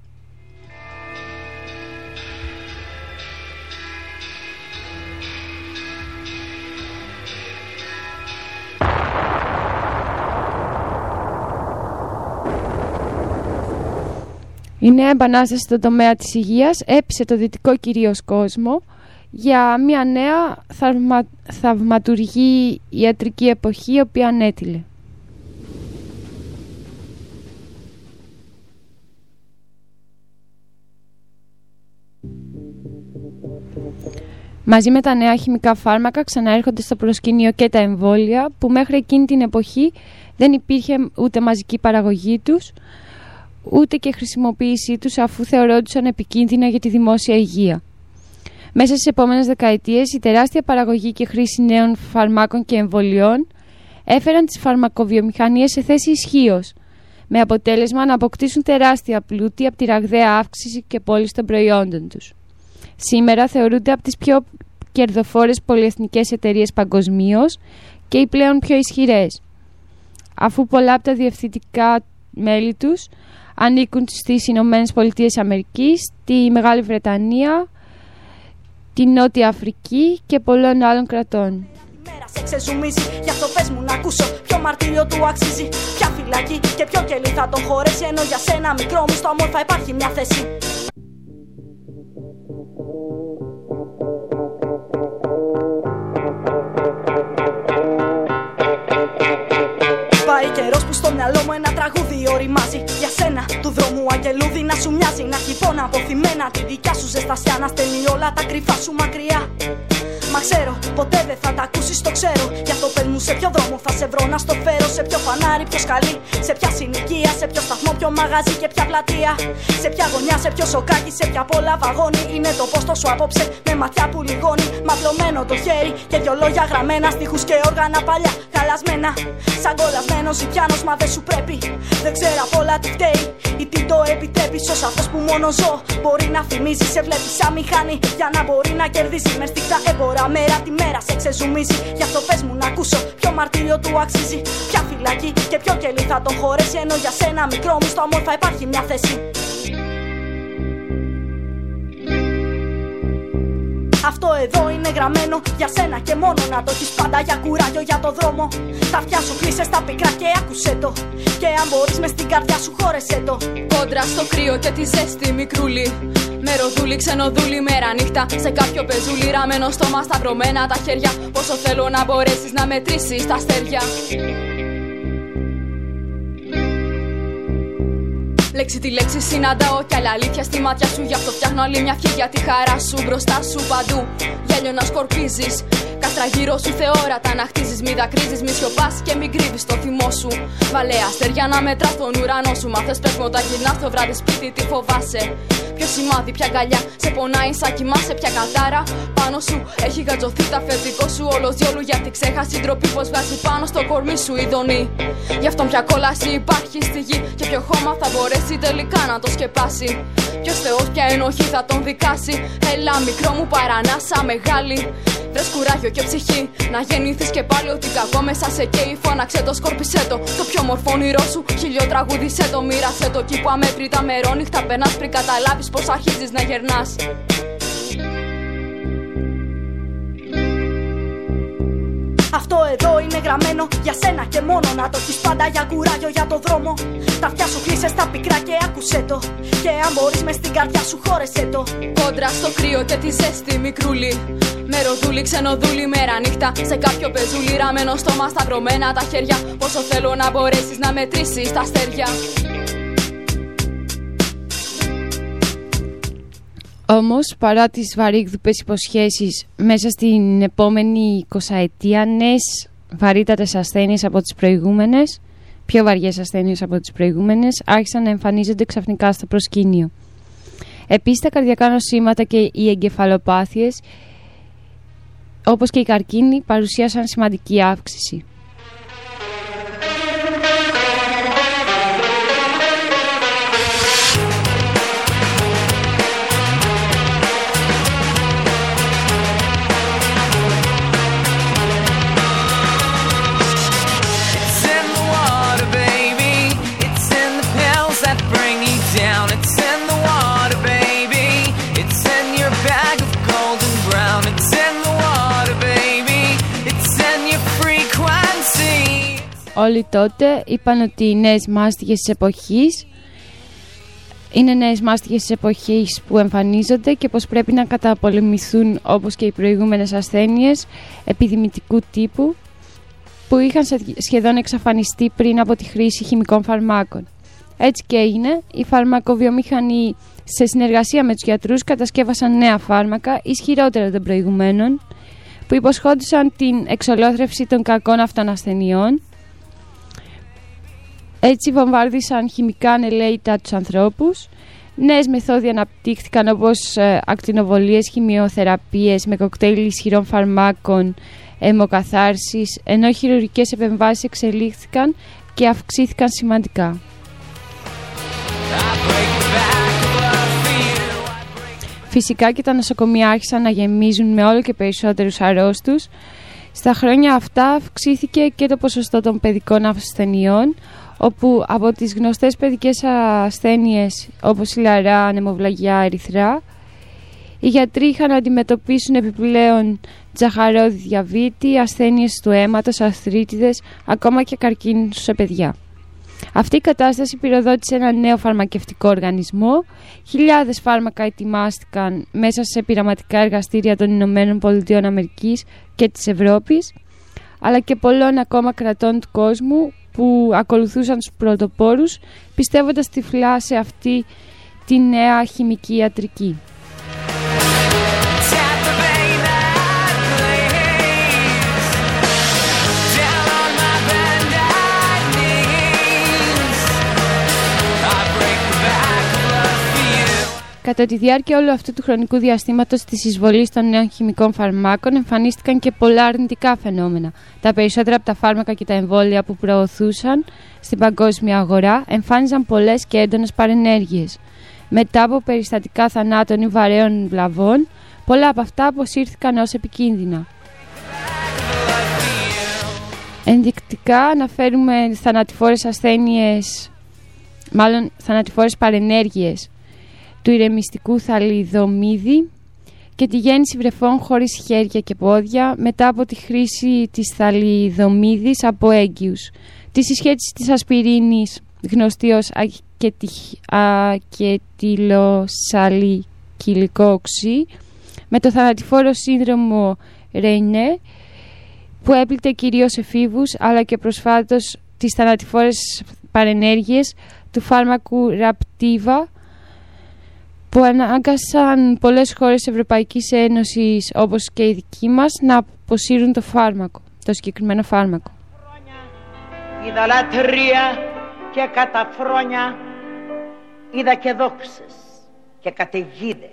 Η νέα επανάσταση στον τομέα της υγείας έπεισε το δυτικό κυρίως κόσμο για μια νέα θαυμα... θαυματουργή ιατρική εποχή, η οποία ανέτειλε. Μαζί με τα νέα χημικά φάρμακα ξαναέρχονται στο προσκήνιο και τα εμβόλια, που μέχρι εκείνη την εποχή δεν υπήρχε ούτε μαζική παραγωγή τους, ούτε και χρησιμοποίησή τους, αφού θεωρόντουσαν επικίνδυνα για τη δημόσια υγεία. Μέσα στις επόμενες δεκαετίες, η τεράστια παραγωγή και χρήση νέων φαρμάκων και εμβολιών έφεραν τις φαρμακοβιομηχανίες σε θέση ισχύως, με αποτέλεσμα να αποκτήσουν τεράστια πλούτη από τη ραγδαία αύξηση και πώληση των προϊόντων τους. Σήμερα θεωρούνται από τις πιο κερδοφόρες πολυεθνικές εταιρείες παγκοσμίως και οι πλέον πιο ισχυρές, αφού πολλά από τα διευθυντικά μέλη τους ανήκουν στις Ηνωμένες Πολιτείες Αμερικής, τη Μεγάλη Βρετανία, τη Νότια Αφρική και πολλών άλλων κρατών. Σε ξεζουμίζει, γι' αυτό πες μου να ακούσω ποιο μαρτύριο του αξίζει. Ποια φυλακή και ποιο κελί θα τον χωρέσει, ενώ για σένα μικρό μου στο αμόρφα υπάρχει μια θέση. Πάει καιρός που στο μυαλό μου ένα τραγούδι οριμάζει. Για σένα του δρόμου αγγελούδι να σου μοιάζει. Να έχει πόνα αποθυμένα τη δικιά σου ζεστασιά. Να στέλνει όλα τα κρυφά σου μακριά. Μα ξέρω, ποτέ δεν θα τα ακούσεις, το ξέρω. Γι' αυτό πες μου σε ποιο δρόμο θα σε βρω να στο φέρω. Σε ποιο φανάρι, ποιο σκαλί, σε ποια συνοικία, σε ποιο σταθμό, ποιο μαγαζί και ποια πλατεία. Σε ποια γωνιά, σε ποιο σοκάκι, σε ποια πολλά βαγόνι. Είναι το πόστο σου απόψε με ματιά που λιγώνει. Μαπλωμένο το χέρι και δυο λόγια γραμμένα. Στίχους και όργανα παλιά, χαλασμένα. Σαν κολλασμένος ή πιάνος, μα δεν σου πρέπει. Δεν ξέρω απ' όλα τι φταίει ή τι το επιτρέπει. Ως αυτός που μόνο ζω μπορεί να θυμίζει. Σε βλέπει σαν μηχανή για να μπορεί να κερδίσει. Με στιχτά έμπορα μέρα τη μέρα σε ξεζουμίζει. Γι' αυτό πες μου να ακούσω ποιο μαρτύριο του αξίζει. Ποια φυλακή και ποιο κελί θα τον χωρέσει, ενώ για σένα μικρό μου στο αμόρφα υπάρχει μια θέση. Αυτό εδώ είναι γραμμένο για σένα και μόνο. Να το έχεις πάντα για κουράγιο για το δρόμο. Τα αυτιά σου κλείσε στα πικρά και άκουσέ το. Και αν μπορείς μες στην καρδιά σου χώρεσέ το. Κόντρα στο κρύο και τη ζέστη μικρούλη. Μεροδούλη, ξενοδούλη, μέρα νύχτα. Σε κάποιο πεζούλι ραμμένο στόμα, σταυρωμένα τα χέρια. Πόσο θέλω να μπορέσεις να μετρήσεις τα αστέρια. Λέξη τη λέξη συναντάω κι άλλα αλήθεια στη μάτια σου. Γι' αυτό φτιάχνω άλλη μια ευχή για τη χαρά σου. Μπροστά σου παντού γέλιο να σκορπίζεις. Κάστρα γύρω σου θεόρατα να χτίζεις. Μη δακρύζεις, μη σιωπάς και μη κρύβεις το θυμό σου. Βάλε αστέρια να μετράς τον ουρανό σου. Μάθες πες μου όταν γυρνάς το βράδυ σπίτι τι φοβάσαι. Ποιο σημάδι, ποια αγκαλιά σε πονάει σαν κοιμάσαι. Ποια κατάρα πάνω σου έχει γατζωθεί τα αφεντικό σου. Όλος διόλου γιατί ξέχασε η ντροπή πως βγάζει πάνω στο κορμί σου η δονή. Γι' αυτό πια κόλαση υπάρχει στη γη. Και ποιο χώμα θα μπορέσει τελικά να το σκεπάσει. Ποιος θεός, ποια ενοχή θα τον δικάσει. Έλα μικρό μου παρανάσα μεγάλη. Βρες κουράγιο και ψυχή να γεννήθεις και πάλι ότι κακό μέσα σε καίει. Φώναξε το, σκόρπισε το, το πιο μορφό όνειρό σου. Χιλιό τραγούδισε το, μοίρασε το. Εκεί που αμέτρητα μερόνυχτα περνάς πριν καταλάβεις πως αρχίζεις να γερνάς. Αυτό εδώ είναι γραμμένο για σένα και μόνο. Να το έχεις πάντα για κουράγιο για το δρόμο. Τα αυτιά σου κλείσε στα πικρά και άκουσέ το. Και αν μπορείς μες στην καρδιά σου χώρεσέ το. Κόντρα στο κρύο και τη ζέστη μικρούλι. Με ροδούλι, ξενοδούλι, μέρα νύχτα. Σε κάποιο πεζούλι ραμμένο στόμα, σταυρωμένα τα χέρια. Πόσο θέλω να μπορέσεις να μετρήσεις τα αστέρια. Όμως, παρά τις βαρύγδουπες υποσχέσεις, μέσα στην επόμενη εικοσαετία νέες βαρύτατες ασθένειες από τις προηγούμενες, πιο βαριές ασθένειες από τις προηγούμενες, άρχισαν να εμφανίζονται ξαφνικά στο προσκήνιο. Επίσης, τα καρδιακά νοσήματα και οι εγκεφαλοπάθειες, όπως και οι καρκίνοι, παρουσίασαν σημαντική αύξηση. Όλοι τότε είπαν ότι οι νέες μάστιγες της εποχής είναι νέες μάστιγες της εποχής που εμφανίζονται και πως πρέπει να καταπολεμηθούν όπως και οι προηγούμενες ασθένειες επιδημητικού τύπου που είχαν σχεδόν εξαφανιστεί πριν από τη χρήση χημικών φαρμάκων. Έτσι και έγινε, οι φαρμακοβιομηχανοί σε συνεργασία με τους γιατρούς κατασκεύασαν νέα φάρμακα ισχυρότερα των προηγουμένων που υποσχόντουσαν την εξολόθρευση των κακών αυτών ασθενειών. Έτσι βομβάρδισαν χημικά ανελαίητα τους ανθρώπους. Νέες μεθόδοι αναπτύχθηκαν όπως ε, ακτινοβολίες, χημειοθεραπείες με κοκτέιλ ισχυρών φαρμάκων, αιμοκαθάρσης, ενώ χειρουργικές επεμβάσεις εξελίχθηκαν και αυξήθηκαν σημαντικά. Φυσικά και τα νοσοκομεία άρχισαν να γεμίζουν με όλο και περισσότερους αρρώστους. Στα χρόνια αυτά αυξήθηκε και το ποσοστό των παιδικών ασθενειών, όπου από τις γνωστές παιδικές ασθένειες όπως η λαρά, ανεμοβλαγιά, ερυθρά, οι γιατροί είχαν να αντιμετωπίσουν επιπλέον τζαχαρόδι διαβήτη, ασθένειες του αίματος, αρθρίτιδες, ακόμα και καρκίνους σε παιδιά. Αυτή η κατάσταση πυροδότησε ένα νέο φαρμακευτικό οργανισμό. Χιλιάδες φάρμακα ετοιμάστηκαν μέσα σε πειραματικά εργαστήρια των Ηνωμένων Πολιτειών Αμερικής και της Ευρώπης, αλλά και πολλών ακόμα κρατών του κόσμου που ακολουθούσαν τους πρωτοπόρους, πιστεύοντας τυφλά σε αυτή τη νέα χημική ιατρική. Κατά τη διάρκεια όλου αυτού του χρονικού διαστήματος της εισβολής των νέων χημικών φαρμάκων εμφανίστηκαν και πολλά αρνητικά φαινόμενα. Τα περισσότερα από τα φάρμακα και τα εμβόλια που προωθούσαν στην παγκόσμια αγορά εμφάνιζαν πολλές και έντονες παρενέργειες. Μετά από περιστατικά θανάτων ή βαρέων βλαβών, πολλά από αυτά αποσύρθηκαν ως επικίνδυνα. Ενδεικτικά αναφέρουμε θανατηφόρες ασθένειες, μάλλον θανατηφόρες παρενέργειες του ηρεμιστικού θαλιδομίδη και τη γέννηση βρεφών χωρίς χέρια και πόδια μετά από τη χρήση της θαλιδομίδης από έγκυους, τη συσχέτιση της ασπιρίνης γνωστή ως ακετιλοσαλικυλικό οξύ με το θανατηφόρο σύνδρομο Ρέινε που έπληκε κυρίως εφήβους, αλλά και προσφάτως τις θανατηφόρες παρενέργειες του φάρμακου Ραπτίβα που ανάγκασαν πολλές χώρες της Ευρωπαϊκής Ένωσης όπως και η δική μας να αποσύρουν το φάρμακο, το συγκεκριμένο φάρμακο. Είδα λατρεία και καταφρόνια, είδα και δόξες και καταιγίδες.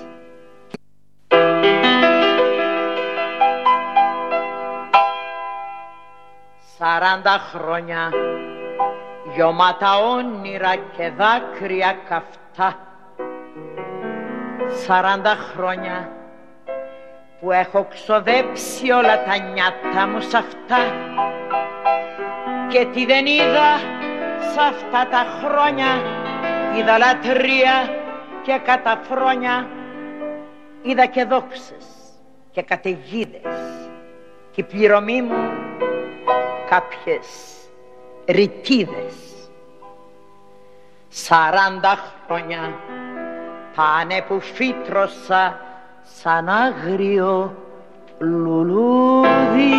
Σαράντα χρόνια γεωμάτα όνειρα και δάκρυα καυτά. Σαράντα χρόνια που έχω ξοδέψει όλα τα νιάτα μου σ' αυτά και τι δεν είδα σ' αυτά τα χρόνια. Είδα λατρεία και καταφρόνια, είδα και δόξες και καταιγίδες και η πληρωμή μου κάποιες ρητίδες. Σαράντα χρόνια πάνε που φύτρωσα σαν άγριο λουλούδι.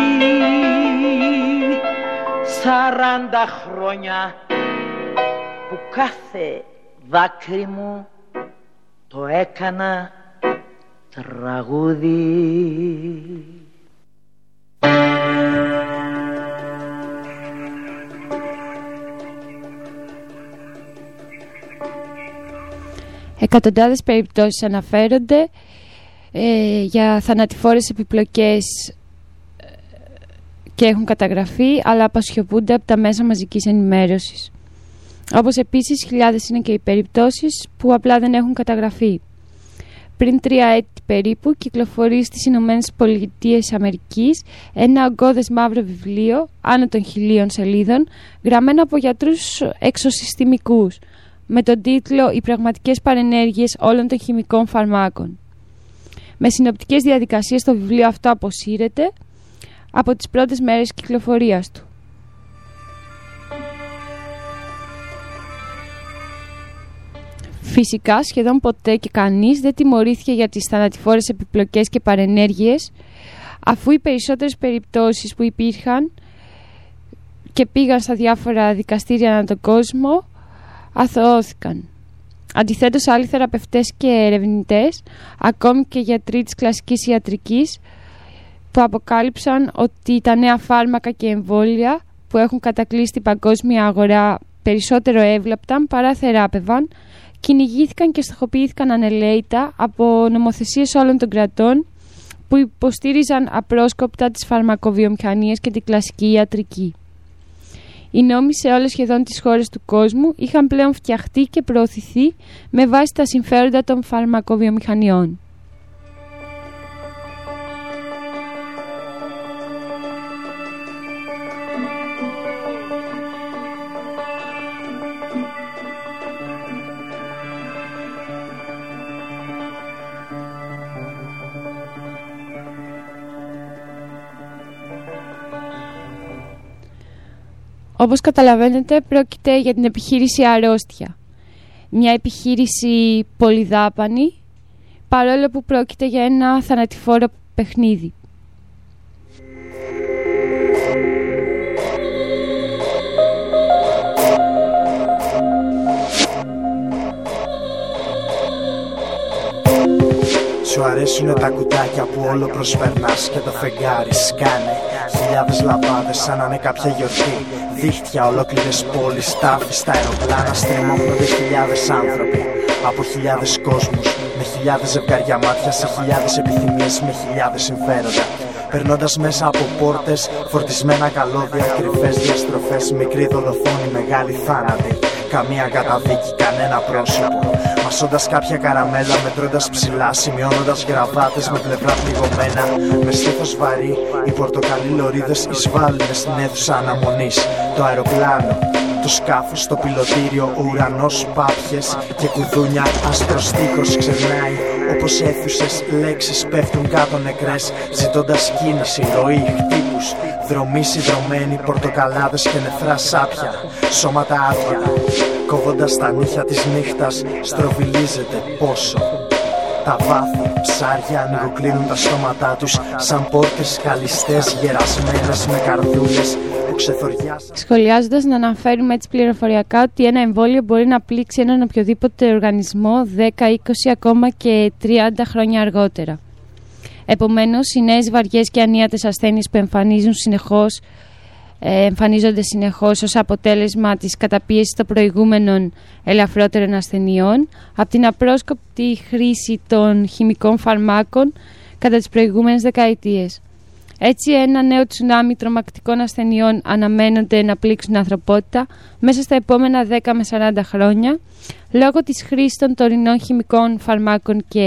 Σαράντα χρόνια που κάθε δάκρυ μου το έκανα τραγούδι. Εκατοντάδες περιπτώσεις αναφέρονται ε, για θανατηφόρες επιπλοκές και έχουν καταγραφεί, αλλά απασιωπούνται από τα μέσα μαζικής ενημέρωσης. Όπως επίσης χιλιάδες είναι και οι περιπτώσεις που απλά δεν έχουν καταγραφεί. Πριν τρία έτη περίπου κυκλοφορεί στις Ηνωμένες Πολιτείες Αμερικής ένα ογκώδες μαύρο βιβλίο άνω των χιλίων σελίδων, γραμμένο από γιατρούς εξωσυστημικούς, με τον τίτλο «Οι πραγματικές παρενέργειες όλων των χημικών φαρμάκων». Με συνοπτικές διαδικασίες το βιβλίο αυτό αποσύρεται από τις πρώτες μέρες κυκλοφορίας του. Φυσικά σχεδόν ποτέ και κανείς δεν τιμωρήθηκε για τις θανατηφόρες επιπλοκές και παρενέργειες, αφού οι περισσότερες περιπτώσεις που υπήρχαν και πήγαν στα διάφορα δικαστήρια ανά τον κόσμο αθωώθηκαν. Αντιθέτως, άλλοι θεραπευτές και ερευνητές, ακόμη και γιατροί της κλασικής ιατρικής, που αποκάλυψαν ότι τα νέα φάρμακα και εμβόλια που έχουν κατακλείσει την παγκόσμια αγορά περισσότερο έβλαπταν παρά θεράπευαν, κυνηγήθηκαν και στοχοποιήθηκαν ανελαίητα από νομοθεσίες όλων των κρατών που υποστήριζαν απρόσκοπτα τις φαρμακοβιομηχανίες και την κλασική ιατρική. Οι νόμοι σε όλες σχεδόν τις χώρες του κόσμου είχαν πλέον φτιαχτεί και προωθηθεί με βάση τα συμφέροντα των φαρμακοβιομηχανιών. Όπως καταλαβαίνετε, πρόκειται για την επιχείρηση αρρώστια. Μια επιχείρηση πολυδάπανη, παρόλο που πρόκειται για ένα θανατηφόρο παιχνίδι. Σου αρέσουνε τα κουτάκια που όλο προσπερνάς και το φεγγάρι σκάνε. Χιλιάδες λαμπάδες σαν να είναι κάποια γιορτή. Δίχτυα, ολόκληρες πόλεις, τάφη στα αεροπλάνα. Στριμώχνονται χιλιάδες άνθρωποι από χιλιάδες κόσμους, με χιλιάδες ζευγαριά μάτια, σε χιλιάδες επιθυμίες, με χιλιάδες συμφέροντα. Περνώντας μέσα από πόρτες, φορτισμένα καλώδια, κρυφές διαστροφές, μικροί δολοφόνοι, μεγάλοι θάνατοι. Καμία καταδίκη, κανένα πρόσωπο. Μασώντας κάποια καραμέλα, μετρώντας ψηλά, σημειώνοντας γραβάτες με πλευρά πληγωμένα. Με στήθος βαρύ, οι πορτοκαλί λωρίδες εισβάλλουνε στην αίθουσα αναμονής. Το αεροπλάνο, το σκάφος, το πιλωτήριο, ο ουρανός, πάπιες και κουδούνια. Άσπρος τείχος ξερνάει, όπως αίθουσες λέξεις πέφτουν κάτω νεκρές, ζητώντας κίνηση, ροή, χτύπους. Δρομοί συνδρομένοι, πορτοκαλάδες και νεφρά σάπια. Σώματα άδεια, κόβοντας τα νύχια της νύχτας, στροβιλίζεται πόσο. Τα βάθη, ψάρια ανοιγοκλίνουν τα στόματά τους, σαν πόρτες καλιστές γερασμένες με καρδούλες που ξεθοριάσαν. Σχολιάζοντας, να αναφέρουμε έτσι πληροφοριακά ότι ένα εμβόλιο μπορεί να πλήξει έναν οποιοδήποτε οργανισμό δέκα, είκοσι, ακόμα και τριάντα χρόνια αργότερα. Επομένως, οι νέες βαριές και ανίατες ασθένειες που εμφανίζουν συνεχώς, ε, εμφανίζονται συνεχώς ως αποτέλεσμα της καταπίεσης των προηγούμενων ελαφρότερων ασθενειών από την απρόσκοπτη χρήση των χημικών φαρμάκων κατά τις προηγούμενες δεκαετίες. Έτσι, ένα νέο τσουνάμι τρομακτικών ασθενειών αναμένονται να πλήξουν την ανθρωπότητα μέσα στα επόμενα δέκα με σαράντα χρόνια, λόγω της χρήσης των τωρινών χημικών φαρμάκων και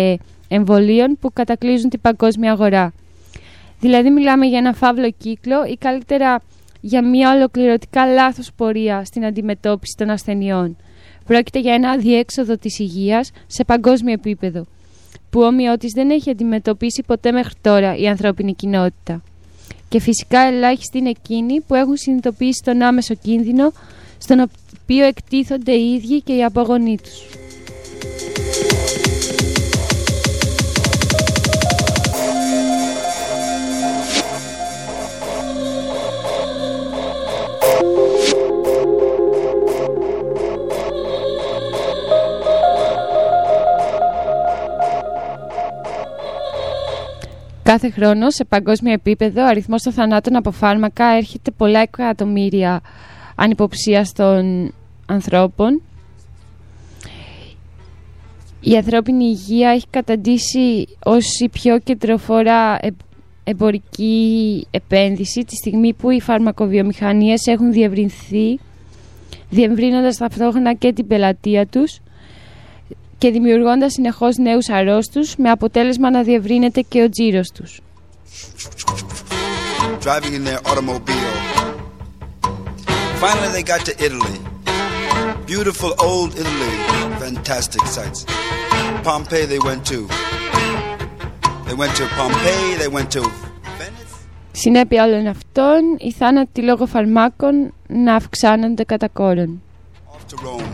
εμβολίων που κατακλείζουν την παγκόσμια αγορά. Δηλαδή μιλάμε για ένα φαύλο κύκλο ή καλύτερα για μια ολοκληρωτικά λάθος πορεία στην αντιμετώπιση των ασθενειών. Πρόκειται για ένα αδιέξοδο της υγείας σε παγκόσμιο επίπεδο, που ομοιότης δεν έχει αντιμετωπίσει ποτέ μέχρι τώρα η ανθρώπινη κοινότητα. Και φυσικά ελάχιστοι είναι εκείνοι που έχουν συνειδητοποιήσει τον άμεσο κίνδυνο στον οποίο εκτίθονται οι ίδιοι και οι απόγονοί τους. Κάθε χρόνο σε παγκόσμιο επίπεδο ο αριθμός των θανάτων από φάρμακα έρχεται πολλά εκατομμύρια ανυποψίαστων ανθρώπων. Η ανθρώπινη υγεία έχει καταντήσει ως η πιο κεντροφόρα εμπορική επένδυση τη στιγμή που οι φαρμακοβιομηχανίες έχουν διευρυνθεί, διευρύνοντας ταυτόχρονα και την πελατεία τους και δημιουργώντας συνεχώς νέους αρρώστους, με αποτέλεσμα να διευρύνεται και ο τζίρος τους. Driving in their automobile. Finally they got to Italy. Beautiful old Italy. Fantastic sights. Pompeii they went to. They went to Pompeii, they went to Venice. Συνέπεια όλων αυτών, οι θάνατοι λόγω φαρμάκων να αυξάνονται κατά κόρον. Off to Rome.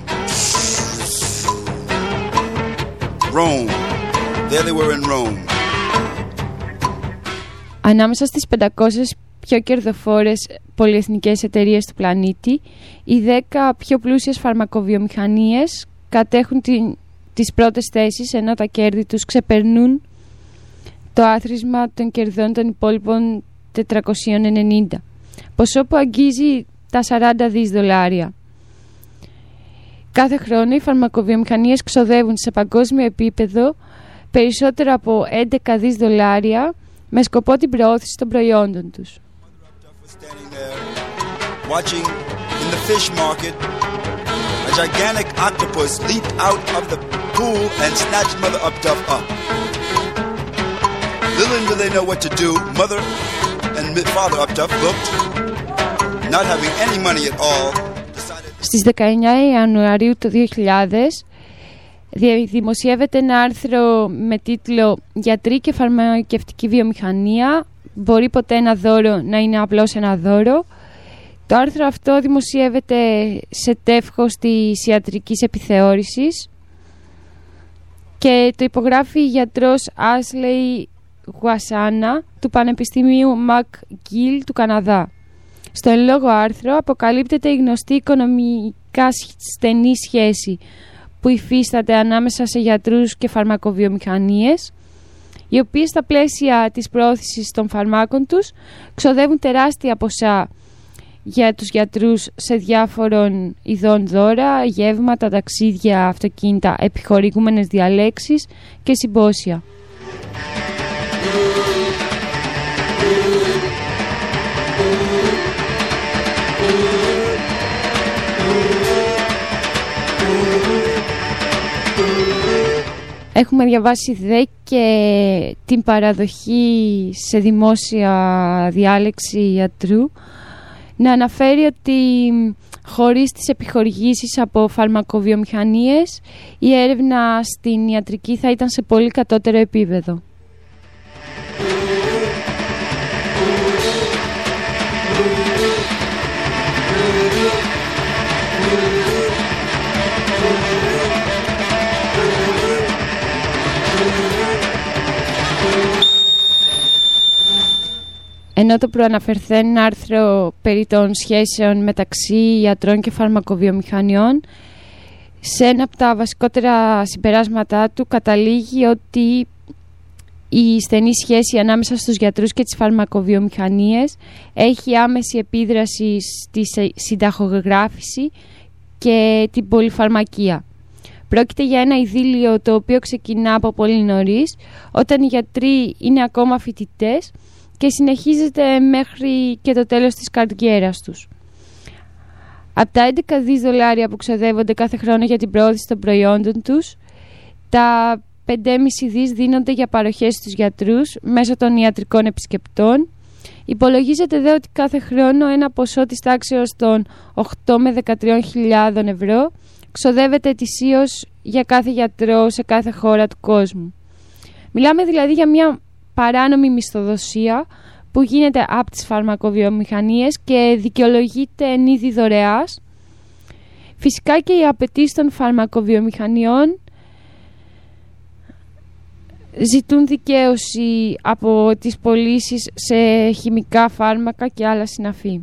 Rome. There they were in Rome. Ανάμεσα στις πεντακόσιες πιο κερδοφόρες πολυεθνικές εταιρείες του πλανήτη, οι δέκα πιο πλούσιες φαρμακοβιομηχανίες κατέχουν την, τις πρώτες θέσεις, ενώ τα κέρδη τους ξεπερνούν το άθροισμα των κερδών των υπόλοιπων τετρακόσια ενενήντα, ποσό που αγγίζει τα σαράντα δισεκατομμύρια δολάρια. Κάθε χρόνο οι φαρμακοβιομηχανίες ξοδεύουν σε παγκόσμιο επίπεδο περισσότερο από έντεκα δισεκατομμύρια δολάρια με σκοπό την προώθηση των προϊόντων τους. Watching in the fish market, a gigantic octopus leaped out of the pool and snatched Mother Uptuff up. Little did they know what to do. Mother and Father Uptuff looked, not having any money at all. Στις δεκαεννιά Ιανουαρίου του δύο χιλιάδες δημοσιεύεται ένα άρθρο με τίτλο «Γιατροί και φαρμακευτική βιομηχανία. Μπορεί ποτέ ένα δώρο να είναι απλώς ένα δώρο». Το άρθρο αυτό δημοσιεύεται σε τεύχος της ιατρικής επιθεώρησης και το υπογράφει η γιατρός Ashley Guasana του Πανεπιστημίου McGill του Καναδά. Στο εν λόγω άρθρο αποκαλύπτεται η γνωστή οικονομικά στενή σχέση που υφίσταται ανάμεσα σε γιατρούς και φαρμακοβιομηχανίες, οι οποίες στα πλαίσια της προώθησης των φαρμάκων τους ξοδεύουν τεράστια ποσά για τους γιατρούς σε διάφορων ειδών δώρα, γεύματα, ταξίδια, αυτοκίνητα, επιχορηγούμενες διαλέξεις και συμπόσια. Έχουμε διαβάσει δε και την παραδοχή σε δημόσια διάλεξη ιατρού να αναφέρει ότι χωρίς τις επιχορηγήσεις από φαρμακοβιομηχανίες η έρευνα στην ιατρική θα ήταν σε πολύ κατώτερο επίπεδο. Ενώ το προαναφερθέν άρθρο περί των σχέσεων μεταξύ ιατρών και φαρμακοβιομηχανιών, σε ένα από τα βασικότερα συμπεράσματά του καταλήγει ότι η στενή σχέση ανάμεσα στους γιατρούς και τις φαρμακοβιομηχανίες έχει άμεση επίδραση στη συνταχογράφηση και την πολυφαρμακεία. Πρόκειται για ένα ειδήλιο το οποίο ξεκινά από πολύ νωρίς, όταν οι γιατροί είναι ακόμα φοιτητές, και συνεχίζεται μέχρι και το τέλος της καριέρας τους. Από τα έντεκα δισεκατομμύρια δολάρια που ξοδεύονται κάθε χρόνο για την προώθηση των προϊόντων τους, τα πέντε κόμμα πέντε δις δίνονται για παροχές στους γιατρούς μέσω των ιατρικών επισκεπτών. Υπολογίζεται δε ότι κάθε χρόνο ένα ποσό της τάξεως των οκτώ με δεκατρείς χιλιάδες ευρώ ξοδεύεται ετησίως για κάθε γιατρό σε κάθε χώρα του κόσμου. Μιλάμε δηλαδή για μια παράνομη μισθοδοσία που γίνεται από τις φαρμακοβιομηχανίες και δικαιολογείται εν είδη δωρεάς. Φυσικά και οι απαιτήσεις των φαρμακοβιομηχανιών ζητούν δικαίωση από τις πωλήσεις σε χημικά φάρμακα και άλλα συναφή.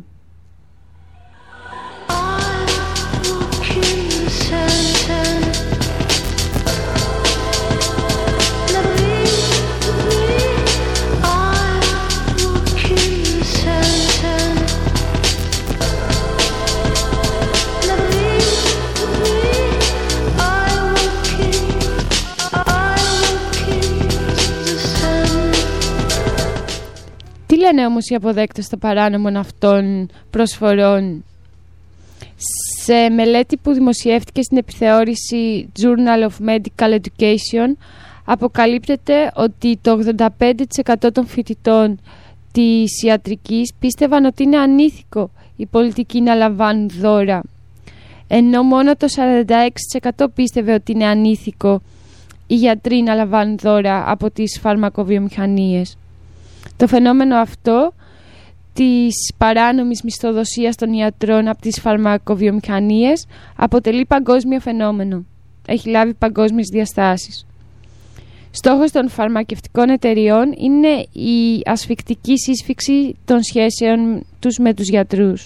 Τι λένε όμως οι αποδέκτες των παράνομων αυτών προσφορών? Σε μελέτη που δημοσιεύτηκε στην επιθεώρηση Journal of Medical Education αποκαλύπτεται ότι το ογδόντα πέντε τοις εκατό των φοιτητών της ιατρικής πίστευαν ότι είναι ανήθικο οι πολιτικοί να λαμβάνουν δώρα, ενώ μόνο το σαράντα έξι τοις εκατό πίστευε ότι είναι ανήθικο οι γιατροί να λαμβάνουν δώρα από τις φαρμακοβιομηχανίες. Το φαινόμενο αυτό της παράνομης μισθοδοσίας των ιατρών από τις φαρμακοβιομηχανίες αποτελεί παγκόσμιο φαινόμενο. Έχει λάβει παγκόσμιες διαστάσεις. Στόχος των φαρμακευτικών εταιριών είναι η ασφικτική σύσφιξη των σχέσεων τους με τους γιατρούς.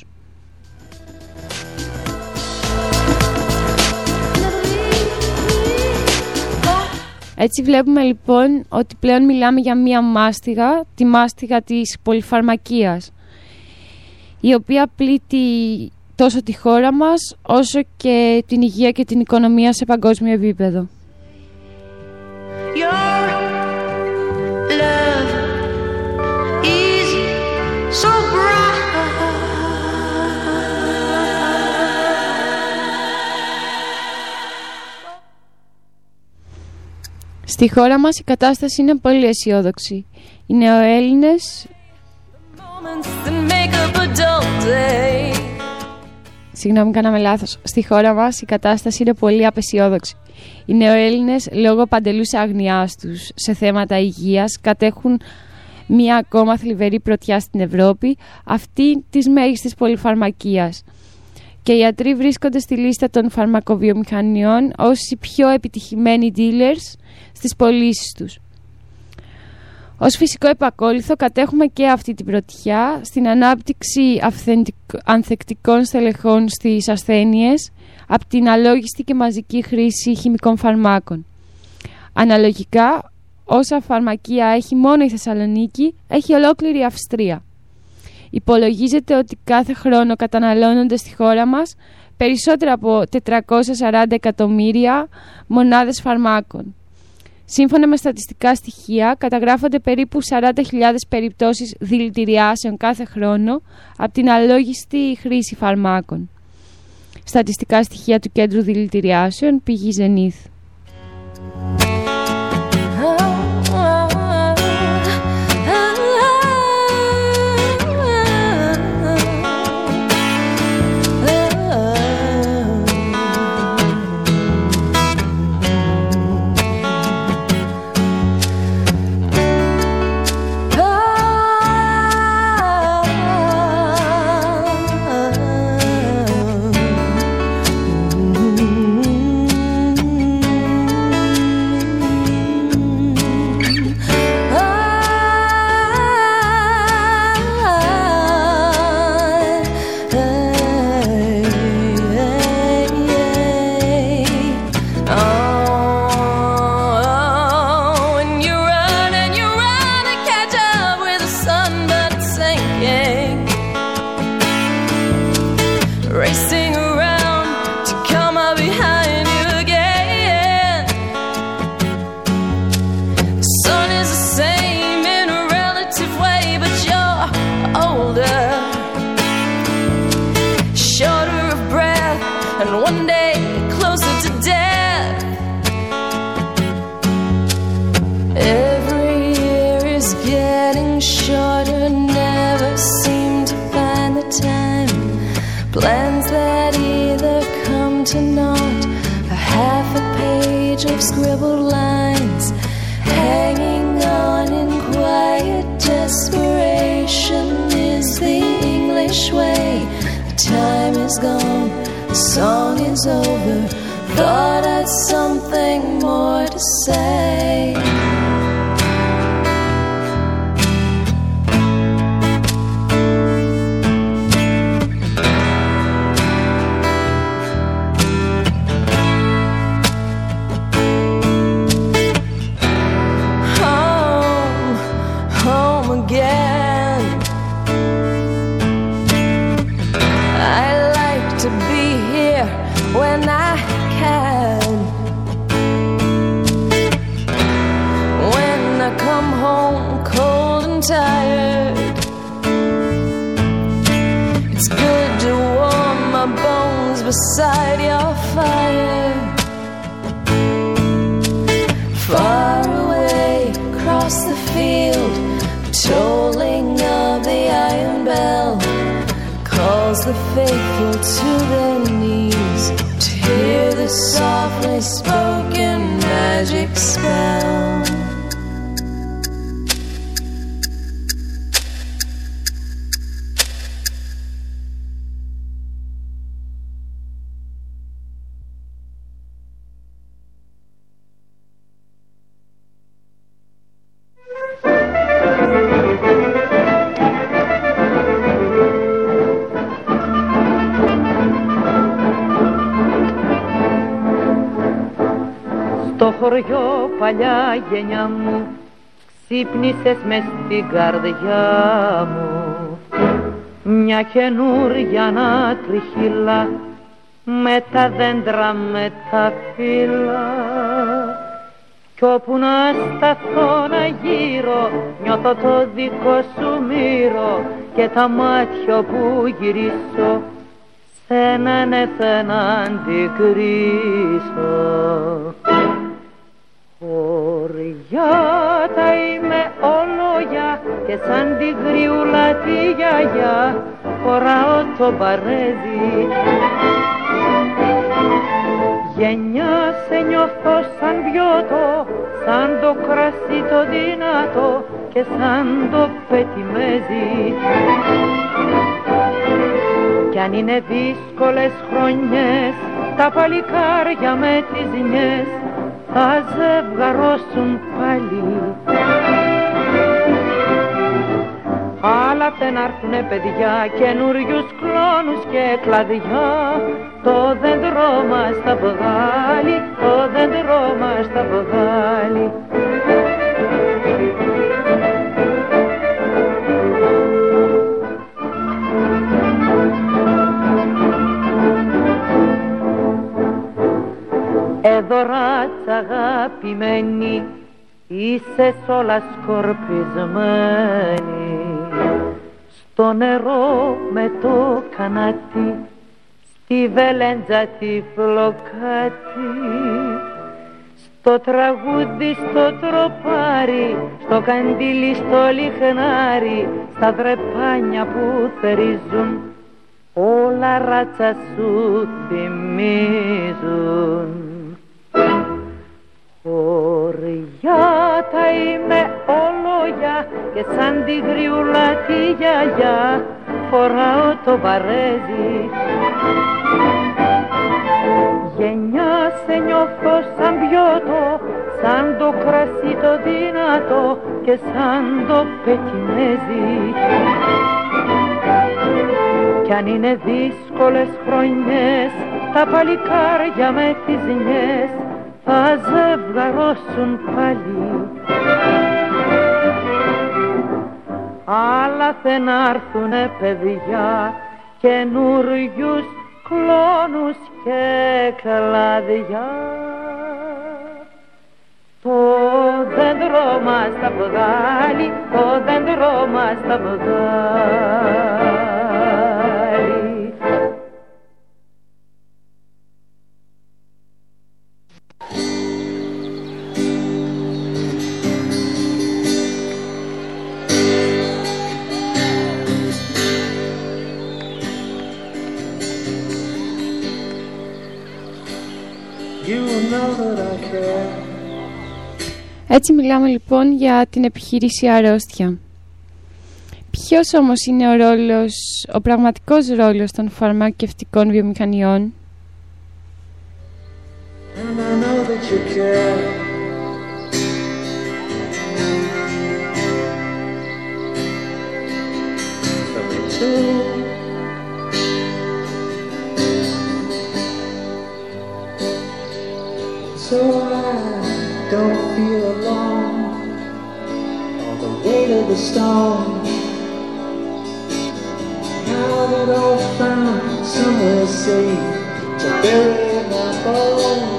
Έτσι βλέπουμε λοιπόν ότι πλέον μιλάμε για μία μάστιγα, τη μάστιγα της πολυφαρμακείας, η οποία πλήττει τόσο τη χώρα μας όσο και την υγεία και την οικονομία σε παγκόσμιο επίπεδο. Στη χώρα μας η κατάσταση είναι πολύ αισιόδοξη. Οι νεοέλληνες... Συγγνώμη, κάναμε λάθος. Στη χώρα μας η κατάσταση είναι πολύ απαισιόδοξη. Οι νεοέλληνες, λόγω παντελούς αγνοίας τους σε θέματα υγείας, κατέχουν μία ακόμα θλιβερή πρωτιά στην Ευρώπη, αυτή της μέγιστης πολυφαρμακείας. Και οι ιατροί βρίσκονται στη λίστα των φαρμακοβιομηχανιών ως οι πιο επιτυχημένοι dealers στις πωλήσεις τους. Ως φυσικό επακόλουθο κατέχουμε και αυτή την πρωτιά στην ανάπτυξη ανθεκτικών στελεχών στις ασθένειες από την αλόγιστη και μαζική χρήση χημικών φαρμάκων. Αναλογικά, όσα φαρμακεία έχει μόνο η Θεσσαλονίκη, έχει ολόκληρη η Αυστρία. Υπολογίζεται ότι κάθε χρόνο καταναλώνονται στη χώρα μας περισσότερα από τετρακόσια σαράντα εκατομμύρια μονάδες φαρμάκων. Σύμφωνα με στατιστικά στοιχεία, καταγράφονται περίπου σαράντα χιλιάδες περιπτώσεις δηλητηριάσεων κάθε χρόνο από την αλόγιστη χρήση φαρμάκων. Στατιστικά στοιχεία του Κέντρου Δηλητηριάσεων, πηγή Zenith. getting shorter, never seem to find the time. Plans that either come to naught, a half a page of scribbled lines, hanging on in quiet desperation is the English way. The time is gone, the song is over, thought I'd something more to say. Tired. It's good to warm my bones beside your fire. Far away across the field, the tolling of the iron bell calls the faithful to their knees to hear the softly spoken magic spell. Στο χωριό παλιά γενιά μου ξύπνησες μες στην καρδιά μου μια καινούρια να τριχύλα με τα δέντρα με τα φύλλα κι όπου να σταθώ να γύρω νιώθω το δικό σου μύρο και τα μάτια που γυρίσω σ' έναν έθεν αντικρίσω. Χωριάτα είμαι ολόγια και σαν τη γριούλα τη γιαγιά φοράω το μπαρέζι. Γενιά σε νιώθω σαν βιώτο, σαν το κρασί το δυνατό και σαν το πετιμέζι. Κι αν είναι δύσκολες χρονιές τα παλικάρια με τις ζημιές θα ζευγαρώσουν πάλι. Αλλά δεν έρθουνε παιδιά καινούριους κλόνους και κλαδιά το δέντρο μας θα βγάλει, το δέντρο μας θα βγάλει. Εδώ ράτσα αγαπημένη είσαι σ' όλα σκορπισμένη στο νερό με το κανάτι στη βελέντζα τη φλοκάτι στο τραγούδι στο τροπάρι στο καντήλι στο λιχνάρι στα δρεπάνια που θερίζουν όλα ράτσα σου θυμίζουν. Χωριάτα είμαι ολόγια και σαν τη γριούλα τη γιαγιά φοράω το μπαρέζι. Γενιά σε νιώθω σαν πιότο, σαν το κρασί το δυνατό και σαν το πετινέζι. Κι αν είναι δύσκολες χρονιές τα παλικάρια με τις ζημιές θα ζευγαρώσουν πάλι. Αλλά δεν έρθουνε παιδιά καινούριους κλόνους και κλαδιά. Το δέντρο μας θα βγάλει, το δέντρο μας θα βγάλει. Έτσι μιλάμε λοιπόν για την επιχείρηση αρρώστια. Ποιος όμως είναι ο ρόλος, ο πραγματικός ρόλος των φαρμακευτικών βιομηχανιών? And I know that you care. For me too. So I don't feel alone. All the weight of the stone. Now that I've found somewhere safe to bury my bones.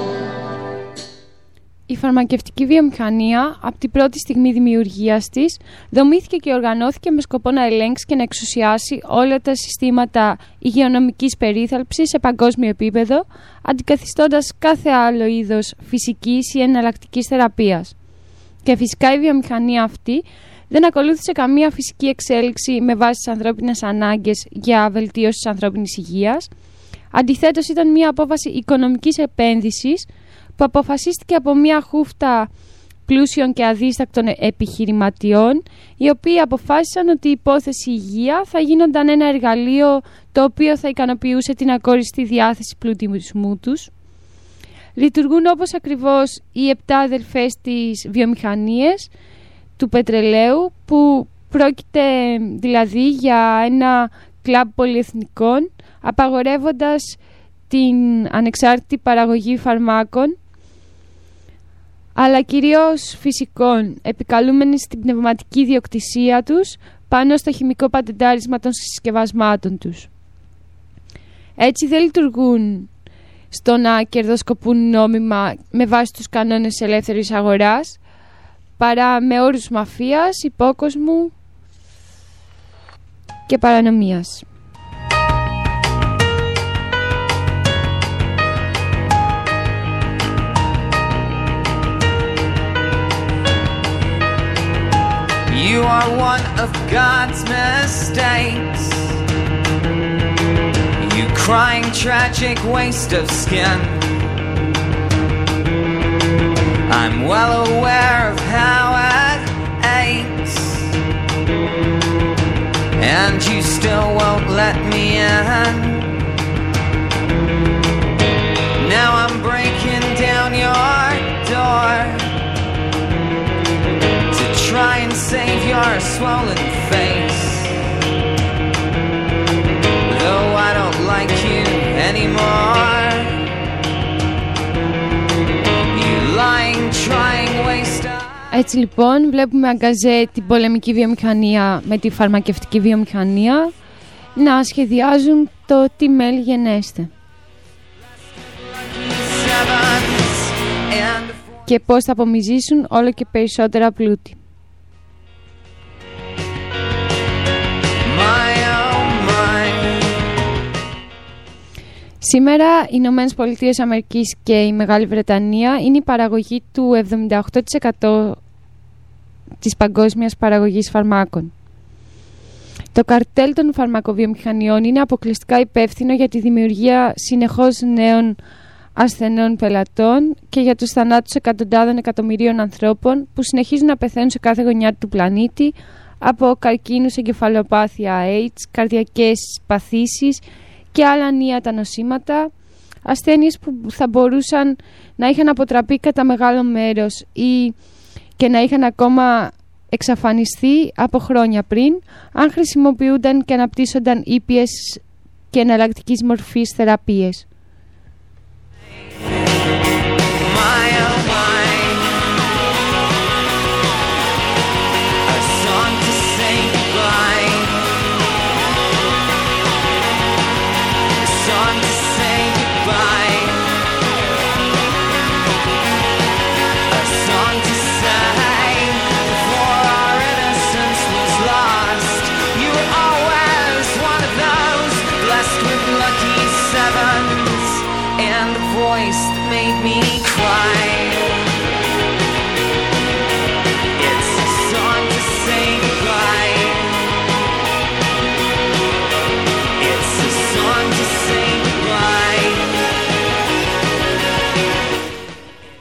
Η φαρμακευτική βιομηχανία, από την πρώτη στιγμή δημιουργίας της, δομήθηκε και οργανώθηκε με σκοπό να ελέγξει και να εξουσιάσει όλα τα συστήματα υγειονομικής περίθαλψης σε παγκόσμιο επίπεδο, αντικαθιστώντας κάθε άλλο είδος φυσικής ή εναλλακτικής θεραπείας. Και φυσικά η βιομηχανία αυτή δεν ακολούθησε καμία φυσική εξέλιξη με βάση τις ανθρώπινες ανάγκες για βελτίωση της ανθρώπινης υγείας. Αντιθέτως, ήταν μια απόφαση οικονομικής επένδυσης που αποφασίστηκε από μια χούφτα πλούσιων και αδίστακτων επιχειρηματιών, οι οποίοι αποφάσισαν ότι η υπόθεση υγεία θα γίνονταν ένα εργαλείο το οποίο θα ικανοποιούσε την ακόριστη διάθεση πλουτισμού τους. Λειτουργούν όπως ακριβώς οι επτά αδελφές της βιομηχανίες του πετρελαίου, που πρόκειται δηλαδή για ένα κλαμπ πολυεθνικών, απαγορεύοντας την ανεξάρτητη παραγωγή φαρμάκων, αλλά κυρίως φυσικών, επικαλούμενοι στην πνευματική ιδιοκτησία τους πάνω στο χημικό πατεντάρισμα των συσκευασμάτων τους. Έτσι δεν λειτουργούν στο να κερδοσκοπούν νόμιμα με βάση τους κανόνες ελεύθερης αγοράς, παρά με όρους μαφίας, υπόκοσμου και παρανομίας. You are one of God's mistakes. You crying tragic waste of skin. I'm well aware of how it aches, and you still won't let me in. Now I'm breaking down your door to try and save your swollen face. Though I don't like you anymore, you lying, trying waste of... Έτσι λοιπόν βλέπουμε αγκαζέ την πολεμική βιομηχανία με τη φαρμακευτική βιομηχανία να σχεδιάζουν το τι μέλη γενέστε και πώς θα απομυζήσουν όλο και περισσότερα πλούτη. Σήμερα οι Ηνωμένες Πολιτείες Αμερικής και η Μεγάλη Βρετανία είναι η παραγωγή του εβδομήντα οκτώ τοις εκατό της παγκόσμιας παραγωγής φαρμάκων. Το καρτέλ των φαρμακοβιομηχανιών είναι αποκλειστικά υπεύθυνο για τη δημιουργία συνεχώς νέων ασθενών πελατών και για τους θανάτους εκατοντάδων εκατομμυρίων ανθρώπων που συνεχίζουν να πεθαίνουν σε κάθε γωνιά του πλανήτη από καρκίνους, εγκεφαλοπάθεια AIDS, καρδιακές παθήσεις και άλλα ανίατα νοσήματα, ασθένειες που θα μπορούσαν να είχαν αποτραπεί κατά μεγάλο μέρος ή και να είχαν ακόμα εξαφανιστεί από χρόνια πριν, αν χρησιμοποιούνταν και αναπτύσσονταν ήπιες και εναλλακτικής μορφής θεραπείες. Lucky seven.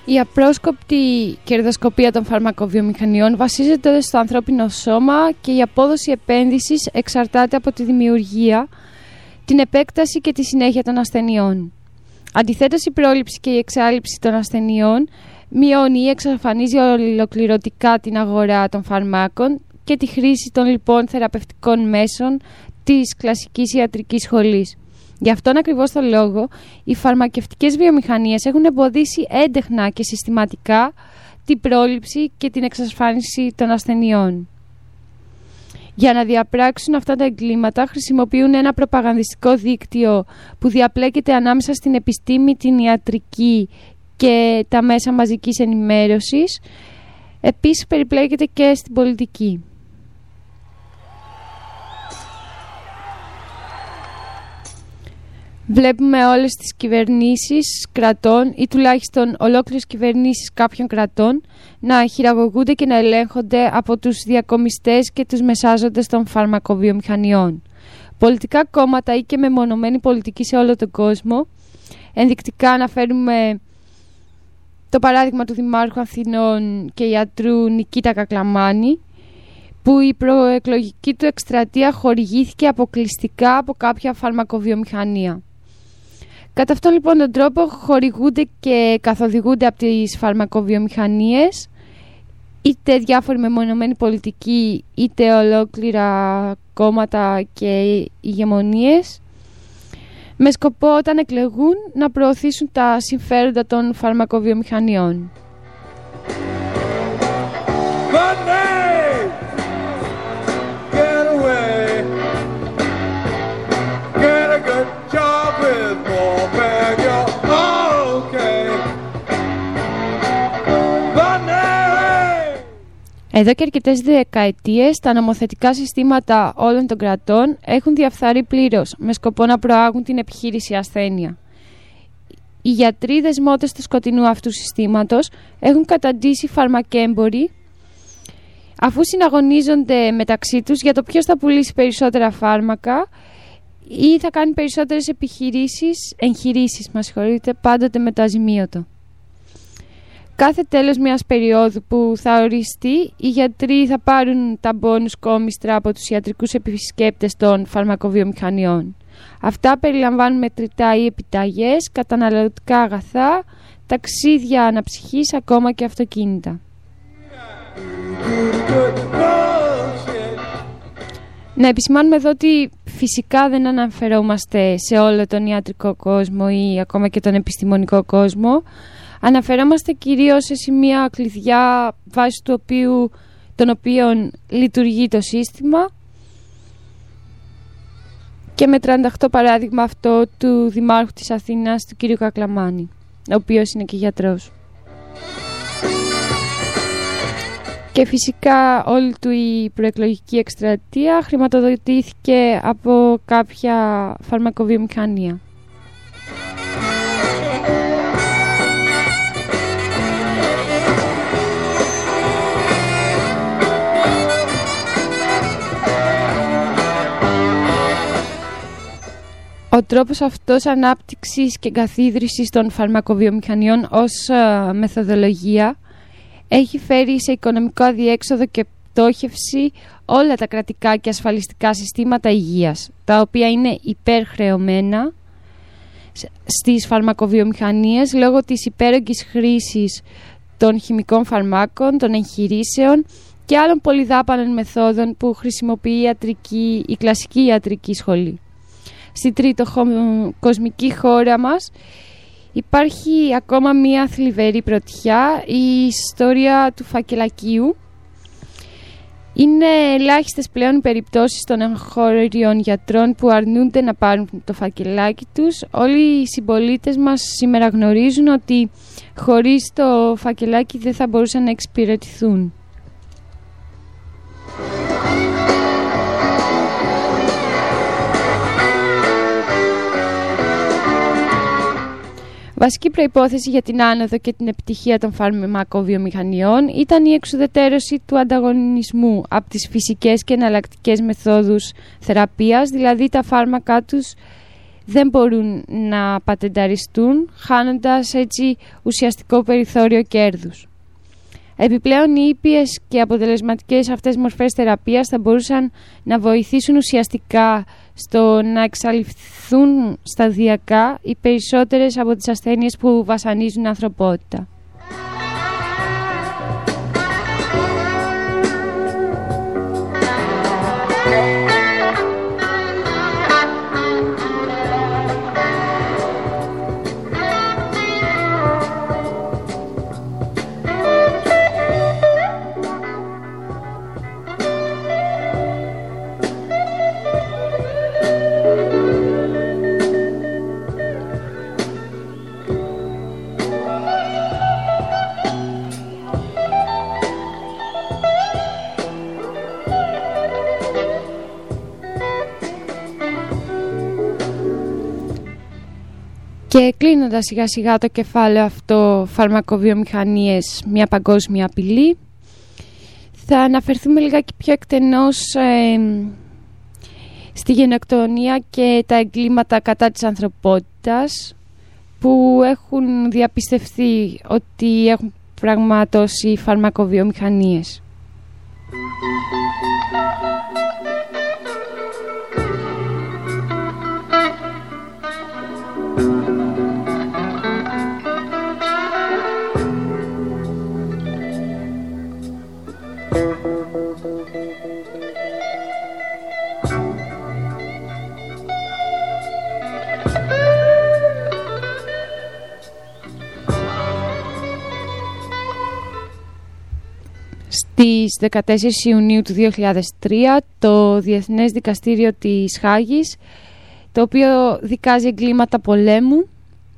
Η απρόσκοπτη κερδοσκοπία των φαρμακοβιομηχανιών βασίζεται στο ανθρώπινο σώμα και η απόδοση επένδυσης εξαρτάται από τη δημιουργία, την επέκταση και τη συνέχεια των ασθενειών. Αντιθέτως, η πρόληψη και η εξάλληψη των ασθενειών μειώνει ή εξαφανίζει ολοκληρωτικά την αγορά των φαρμάκων και τη χρήση των λοιπόν θεραπευτικών μέσων της κλασικής ιατρικής σχολής. Γι' αυτόν ακριβώς τον λόγο, οι φαρμακευτικές βιομηχανίες έχουν εμποδίσει έντεχνα και συστηματικά την πρόληψη και την εξασφάλιση των ασθενειών. Για να διαπράξουν αυτά τα εγκλήματα, χρησιμοποιούν ένα προπαγανδιστικό δίκτυο που διαπλέκεται ανάμεσα στην επιστήμη, την ιατρική και τα μέσα μαζικής ενημέρωσης. Επίσης, περιπλέκεται και στην πολιτική. Βλέπουμε όλες τις κυβερνήσεις κρατών ή τουλάχιστον ολόκληρες κυβερνήσεις κάποιων κρατών να χειραγωγούνται και να ελέγχονται από τους διακομιστές και τους μεσάζοντες των φαρμακοβιομηχανιών. Πολιτικά κόμματα ή και μεμονωμένη πολιτική σε όλο τον κόσμο. Ενδεικτικά αναφέρουμε το παράδειγμα του Δημάρχου Αθηνών και ιατρού Νικήτα Κακλαμάνη, που η προεκλογική του εκστρατεία χορηγήθηκε αποκλειστικά από κάποια φαρμακοβιομηχανία. Κατά αυτόν λοιπόν τον τρόπο χορηγούνται και καθοδηγούνται από τις φαρμακοβιομηχανίες είτε διάφοροι μεμονωμένοι πολιτικοί είτε ολόκληρα κόμματα και ηγεμονίες με σκοπό όταν εκλεγούν να προωθήσουν τα συμφέροντα των φαρμακοβιομηχανιών. Εδώ και αρκετές δεκαετίες τα νομοθετικά συστήματα όλων των κρατών έχουν διαφθαρεί πλήρως με σκοπό να προάγουν την επιχείρηση ασθένεια. Οι γιατροί δεσμότες του σκοτεινού αυτού συστήματος έχουν καταντήσει φαρμακέμποροι αφού συναγωνίζονται μεταξύ τους για το ποιος θα πουλήσει περισσότερα φάρμακα ή θα κάνει περισσότερες επιχειρήσεις, εγχειρήσεις, μας συγχωρείτε, πάντοτε με το αζημίωτο. Κάθε τέλος μιας περίοδου που θα οριστεί, οι γιατροί θα πάρουν τα μπόνους κόμιστρα από τους ιατρικούς επισκέπτες των φαρμακοβιομηχανιών. Αυτά περιλαμβάνουν μετρητά ή επιταγές, καταναλωτικά αγαθά, ταξίδια αναψυχής, ακόμα και αυτοκίνητα. Να επισημάνουμε εδώ ότι φυσικά δεν αναφερόμαστε σε όλο τον ιατρικό κόσμο ή ακόμα και τον επιστημονικό κόσμο. Αναφερόμαστε κυρίως σε σημεία κλειδιά βάσει του οποίου, των οποίων λειτουργεί το σύστημα και με τριάντα οκτώ παράδειγμα αυτό του Δημάρχου της Αθήνας, του κ. Κακλαμάνη, ο οποίος είναι και γιατρός. Και φυσικά όλη του η προεκλογική εκστρατεία χρηματοδοτήθηκε από κάποια φαρμακοβιομηχανία. Ο τρόπος αυτός ανάπτυξης και καθίδρυσης των φαρμακοβιομηχανιών ως uh, μεθοδολογία έχει φέρει σε οικονομικό αδιέξοδο και πτώχευση όλα τα κρατικά και ασφαλιστικά συστήματα υγείας, τα οποία είναι υπερχρεωμένα στις φαρμακοβιομηχανίες λόγω της υπέρογγης χρήσης των χημικών φαρμάκων, των εγχειρήσεων και άλλων πολυδάπανων μεθόδων που χρησιμοποιεί η, ιατρική, η κλασική ιατρική σχολή. Στη τρίτο κοσμική χώρα μας υπάρχει ακόμα μία θλιβερή πρωτιά, η ιστορία του φακελακίου. Είναι ελάχιστες πλέον οι περιπτώσεις των εγχώριων γιατρών που αρνούνται να πάρουν το φακελάκι τους. Όλοι οι συμπολίτες μας σήμερα γνωρίζουν ότι χωρίς το φακελάκι δεν θα μπορούσαν να εξυπηρετηθούν. Βασική προϋπόθεση για την άνοδο και την επιτυχία των φαρμακοβιομηχανιών ήταν η εξουδετερώση του ανταγωνισμού από τις φυσικές και εναλλακτικές μεθόδους θεραπείας, δηλαδή τα φάρμακά τους δεν μπορούν να πατενταριστούν, χάνοντας έτσι ουσιαστικό περιθώριο κέρδους. Επιπλέον, οι ήπιες και αποτελεσματικές αυτές μορφές θεραπείας θα μπορούσαν να βοηθήσουν ουσιαστικά στο να εξαλειφθούν σταδιακά οι περισσότερες από τις ασθένειες που βασανίζουν την ανθρωπότητα. Και κλείνοντας σιγά σιγά το κεφάλαιο αυτό, φαρμακοβιομηχανίες, μια παγκόσμια απειλή, θα αναφερθούμε λιγάκι πιο εκτενώς ε, στη γενοκτονία και τα εγκλήματα κατά της ανθρωπότητας που έχουν διαπιστευθεί ότι έχουν πραγματώσει φαρμακοβιομηχανίες. Στις δεκατέσσερις Ιουνίου του δύο χιλιάδες τρία το Διεθνές Δικαστήριο της Χάγης, το οποίο δικάζει εγκλήματα πολέμου,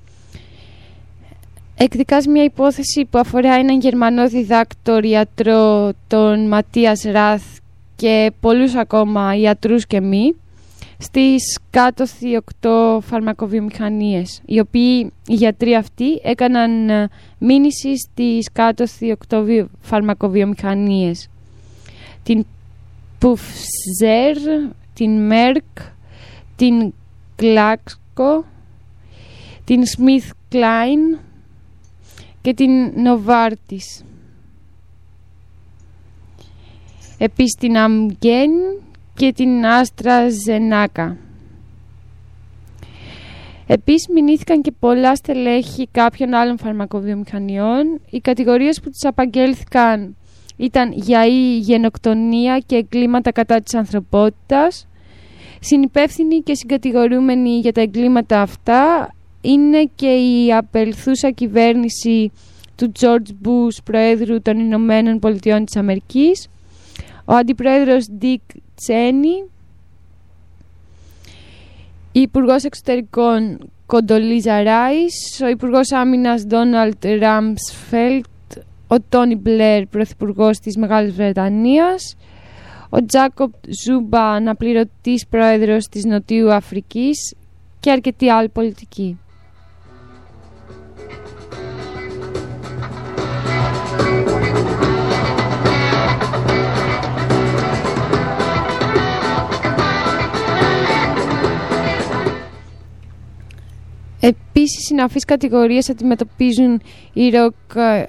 εκδικάζει μια υπόθεση που αφορά έναν Γερμανό διδάκτορ ιατρό, τον Ματίας Ραθ, και πολλούς ακόμα ιατρούς και μη, στις κάτωθι οκτώ φαρμακοβιομηχανίες, οι οποίοι οι γιατροί αυτοί έκαναν μήνυση στις κάτωθι οκτώ φαρμακοβιομηχανίες: την Pfizer, την Merck, την Glaxo, την SmithKline και την Novartis. Επίσης την Amgen και την AstraZeneca. Επίσης μηνύθηκαν και πολλά στελέχη κάποιων άλλων φαρμακοβιομηχανιών. Οι κατηγορίες που τους απαγγέλθηκαν ήταν γιαΐ, γενοκτονία και εγκλήματα κατά της ανθρωπότητας. Συνυπεύθυνοι και συγκατηγορούμενοι για τα εγκλήματα αυτά είναι και η απελθούσα κυβέρνηση του George Bush, Προέδρου των Ηνωμένων Πολιτειών της Αμερικής, ο Αντιπρόεδρος Dick Cheney, η Υπουργός Εξωτερικών Κοντολίζα Ράις, ο Υπουργός Άμυνας Ντόναλντ Ράμσφελτ, ο Τόνι Μπλερ, Πρωθυπουργός της Μεγάλης Βρετανίας, ο Τζάκοπ Ζούμπα, αναπληρωτής Πρόεδρος της Νοτιού Αφρικής και αρκετοί άλλοι πολιτικοί. Επίσης, συναφείς κατηγορίες αντιμετωπίζουν η Rockefeller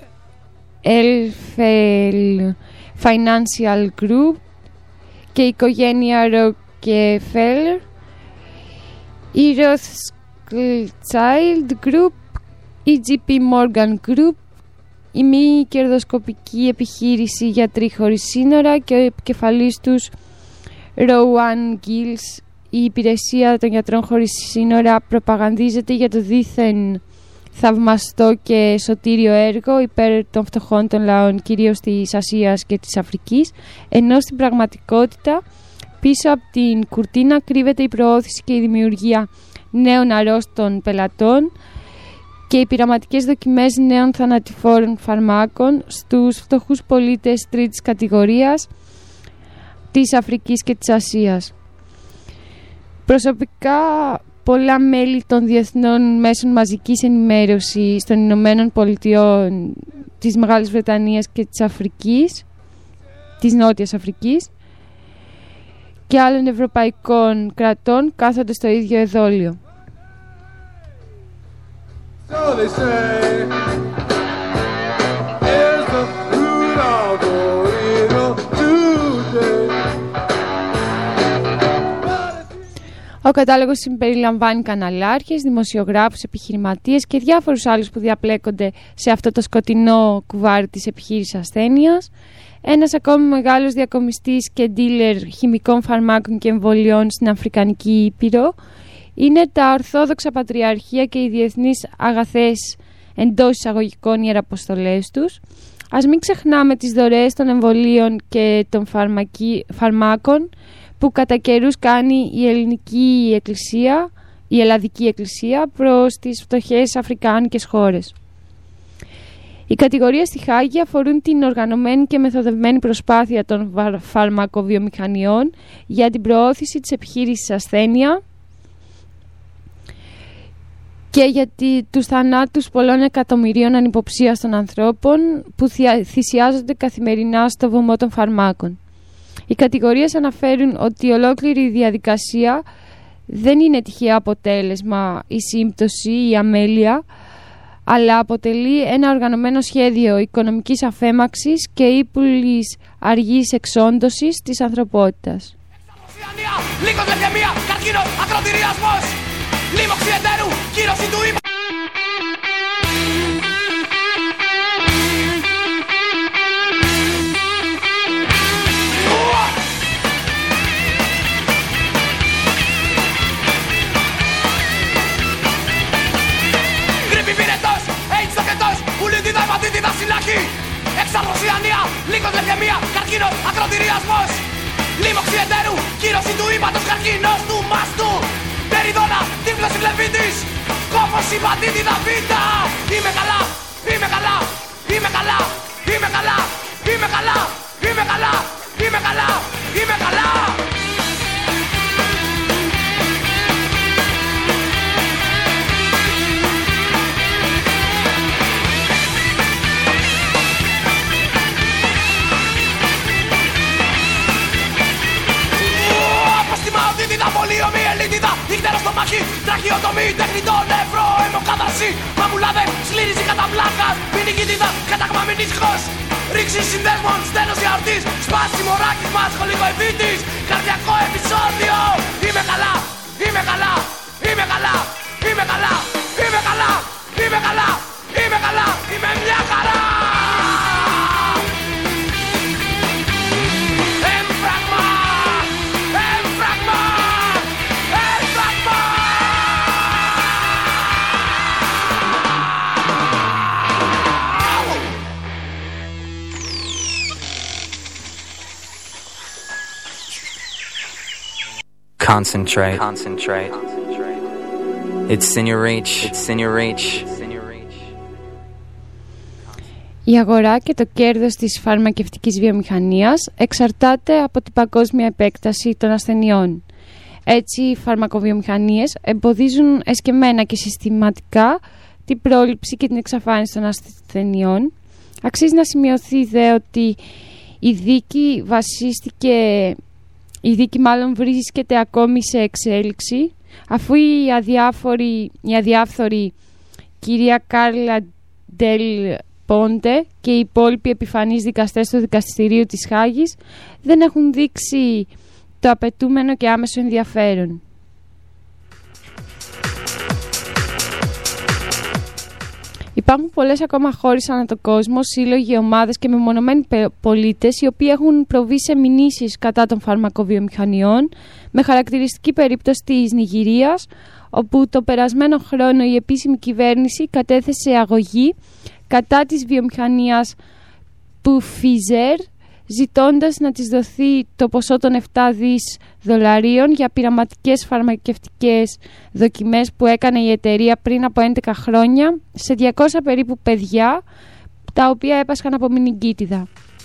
Financial Group και η οικογένεια Rockefeller, η Rothschild Group, η τζι πι Morgan Group, η μη κερδοσκοπική επιχείρηση Γιατροί Χωρίς Σύνορα και ο επικεφαλής τους Rowan Gills. Η υπηρεσία των Γιατρών Χωρίς Σύνορα προπαγανδίζεται για το δήθεν θαυμαστό και σωτήριο έργο υπέρ των φτωχών των λαών, κυρίως της Ασίας και της Αφρικής, ενώ στην πραγματικότητα πίσω από την κουρτίνα κρύβεται η προώθηση και η δημιουργία νέων αρρώστων πελατών και οι πειραματικές δοκιμές νέων θανατηφόρων φαρμάκων στους φτωχούς πολίτες τρίτης κατηγορίας της Αφρικής και της Ασίας. Προσωπικά, πολλά μέλη των διεθνών μέσων μαζικής ενημέρωσης των Ηνωμένων Πολιτειών, της Μεγάλης Βρετανίας και της Αφρικής, της Νότιας Αφρικής και άλλων ευρωπαϊκών κρατών κάθονται στο ίδιο εδόλιο. they say is the root of all evil today. Ο κατάλογος συμπεριλαμβάνει καναλάρχες, δημοσιογράφους, επιχειρηματίες και διάφορους άλλους που διαπλέκονται σε αυτό το σκοτεινό κουβάρι της επιχείρησης ασθένειας. Ένας ακόμη μεγάλος διακομιστής και ντίλερ χημικών φαρμάκων και εμβολιών στην Αφρικανική Ήπειρο είναι τα Ορθόδοξα Πατριαρχία και οι διεθνείς αγαθές εντός εισαγωγικών ιεραποστολές τους. Ας μην ξεχνάμε τις δωρεές των εμβολίων και των φαρμακι... φαρμάκων που κατά καιρούς κάνει η ελληνική εκκλησία, η ελλαδική εκκλησία προς τις φτωχές αφρικάνικες χώρες. Οι κατηγορίες στη Χάγη αφορούν την οργανωμένη και μεθοδευμένη προσπάθεια των φαρμακοβιομηχανιών για την προώθηση της επιχείρησης ασθένεια και για τους θανάτους πολλών εκατομμυρίων ανυποψίαστων ανθρώπων που θυσιάζονται καθημερινά στο βωμό των φαρμάκων. Οι κατηγορίες αναφέρουν ότι η ολόκληρη διαδικασία δεν είναι τυχαίο αποτέλεσμα, η σύμπτωση ή η αμέλεια, αλλά αποτελεί ένα οργανωμένο σχέδιο οικονομικής αφέμαξης και ύπουλης αργής εξόντωσης της ανθρωπότητας. Εξαρρωσιανία, λύκος λευκαιμία, καρκίνος, ακροτηριασμός. Λίμωξη εταίρου, κύρωση του ύπατος, καρκίνος του μάστου. Περιδόνα, τύφλωση βλεβίτης, κόφος υπατήτηδα βήτα. Είμαι καλά, είμαι καλά, είμαι καλά, είμαι καλά, είμαι καλά, είμαι καλά, είμαι καλά, είμαι καλά. Πολύομη ελίτιδα, ύκτερο στο μάχη, τραχιοτομή, τεχνητό νεύρο, αιμοκάταρση, μαμουλάδε, σλήριζη κατά πλάκας, μηνικίτιδα, κατάγμα μην ήσυχος, ρήξη συνδέσμων, στέλνος γιαορτής, σπάσιμο ράκισμα, σχολικό εφήτης, καρδιακό επεισόδιο. Είμαι καλά, είμαι καλά, είμαι καλά, είμαι καλά, είμαι καλά, είμαι καλά, είμαι καλά, είμαι μια χαρά. Concentrate. Concentrate. It's in your reach. It's in your reach. Η αγορά και το κέρδος της φαρμακευτικής βιομηχανίας εξαρτάται από την παγκόσμια επέκταση των ασθενειών. Έτσι, οι φαρμακοβιομηχανίες εμποδίζουν εσκεμμένα και συστηματικά την πρόληψη και την εξαφάνιση των ασθενειών. Αξίζει να σημειωθεί δε ότι η δίκη βασίστηκε... Η δίκη μάλλον βρίσκεται ακόμη σε εξέλιξη, αφού η αδιάφορη, η αδιάφθορη κυρία Κάρλα Ντελ Πόντε και οι υπόλοιποι επιφανείς δικαστές του δικαστηρίου της Χάγης δεν έχουν δείξει το απαιτούμενο και άμεσο ενδιαφέρον. Υπάρχουν πολλές ακόμα χώρες ανά τον κόσμο, σύλλογοι, ομάδες και μεμονωμένοι πολίτες οι οποίοι έχουν προβεί σε μηνύσεις κατά των φαρμακοβιομηχανιών, με χαρακτηριστική περίπτωση της Νιγηρίας, όπου το περασμένο χρόνο η επίσημη κυβέρνηση κατέθεσε αγωγή κατά της βιομηχανίας Pfizer, ζητώντας να της δοθεί το ποσό των επτά δις δολαρίων για πειραματικές φαρμακευτικές δοκιμές που έκανε η εταιρεία πριν από έντεκα χρόνια σε διακόσια περίπου παιδιά, τα οποία έπασχαν από μηνυγκίτιδα.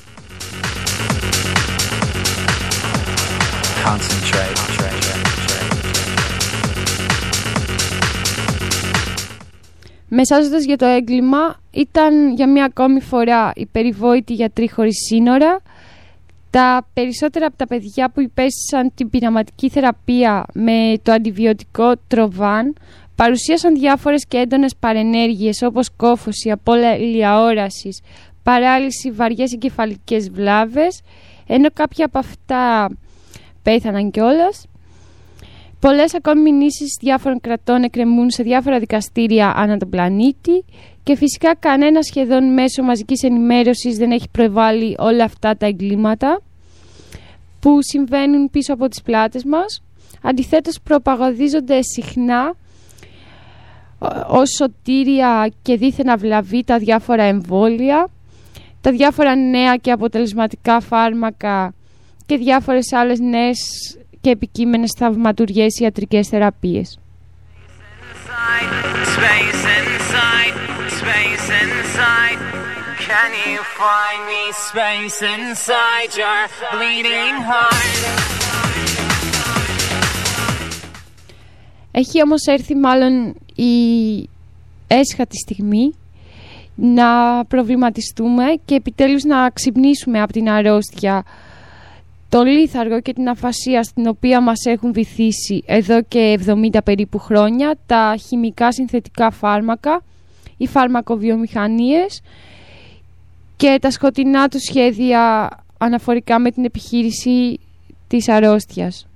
Μεσάζοντας για το έγκλημα ήταν για μία ακόμη φορά οι περιβόητοι γιατροί χωρίς σύνορα. Τα περισσότερα από τα παιδιά που υπέστησαν την πειραματική θεραπεία με το αντιβιωτικό Τροβάν Παρουσίασαν διάφορες και έντονες παρενέργειες όπως κόφωση, απώλεια όρασης, παράλυση, βαριές εγκεφαλικές βλάβες, ενώ κάποια από αυτά πέθαναν κιόλας. Πολλές ακόμη μηνύσεις διάφορων κρατών εκκρεμούν σε διάφορα δικαστήρια ανά τον πλανήτη και φυσικά κανένα σχεδόν μέσο μαζικής ενημέρωσης δεν έχει προβάλει όλα αυτά τα εγκλήματα που συμβαίνουν πίσω από τις πλάτες μας. Αντιθέτως προπαγανδίζονται συχνά ως σωτήρια και δίθεν αυλαβή τα διάφορα εμβόλια, τα διάφορα νέα και αποτελεσματικά φάρμακα και διάφορες άλλες νέες και επικείμενες θαυματουργές ιατρικές θεραπείες. Space inside, space inside. Can you find me space inside your bleeding heart? Έχει όμως έρθει μάλλον η έσχατη στιγμή να προβληματιστούμε και επιτέλους να ξυπνήσουμε από την αρρώστια, το λίθαργο και την αφασία στην οποία μας έχουν βυθίσει εδώ και εβδομήντα περίπου χρόνια τα χημικά συνθετικά φάρμακα, οι φαρμακοβιομηχανίες και τα σκοτεινά του σχέδια αναφορικά με την επιχείρηση της αρρώστιας.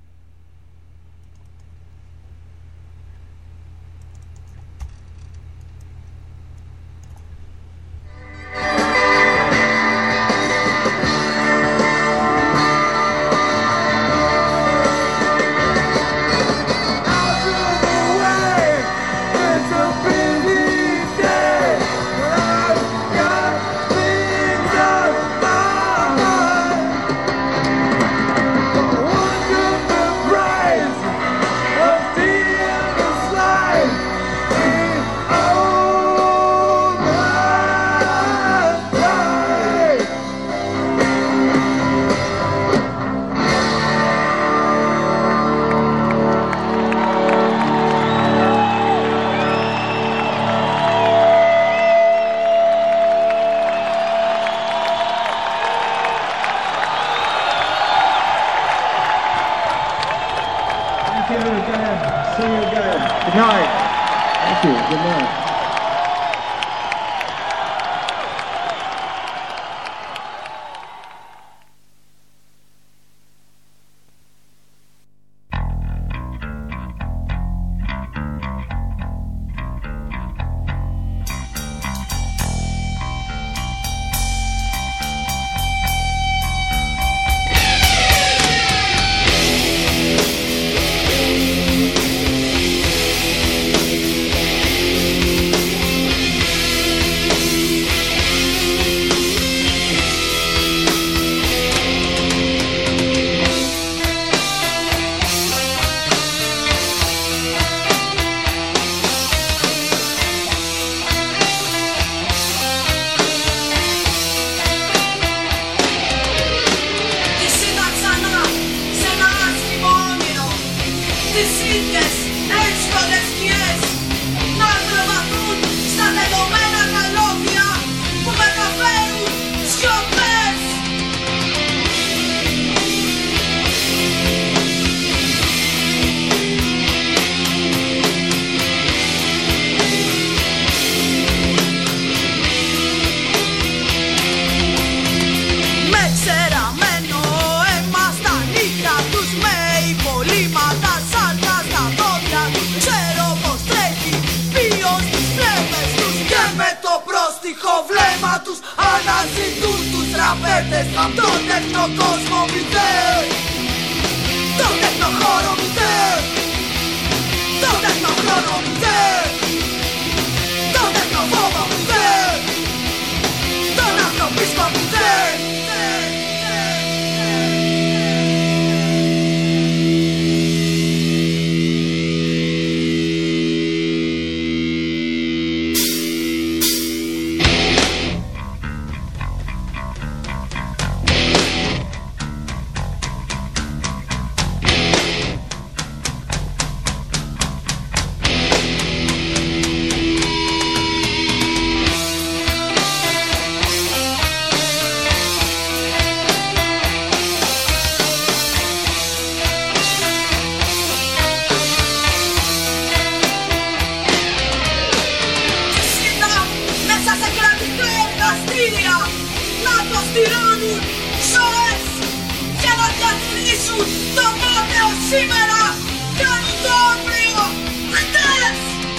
πληρώνουν ζωές για να διατηρήσουν το μόνιμο σήμερα. Κάνουν το αύριο χτες.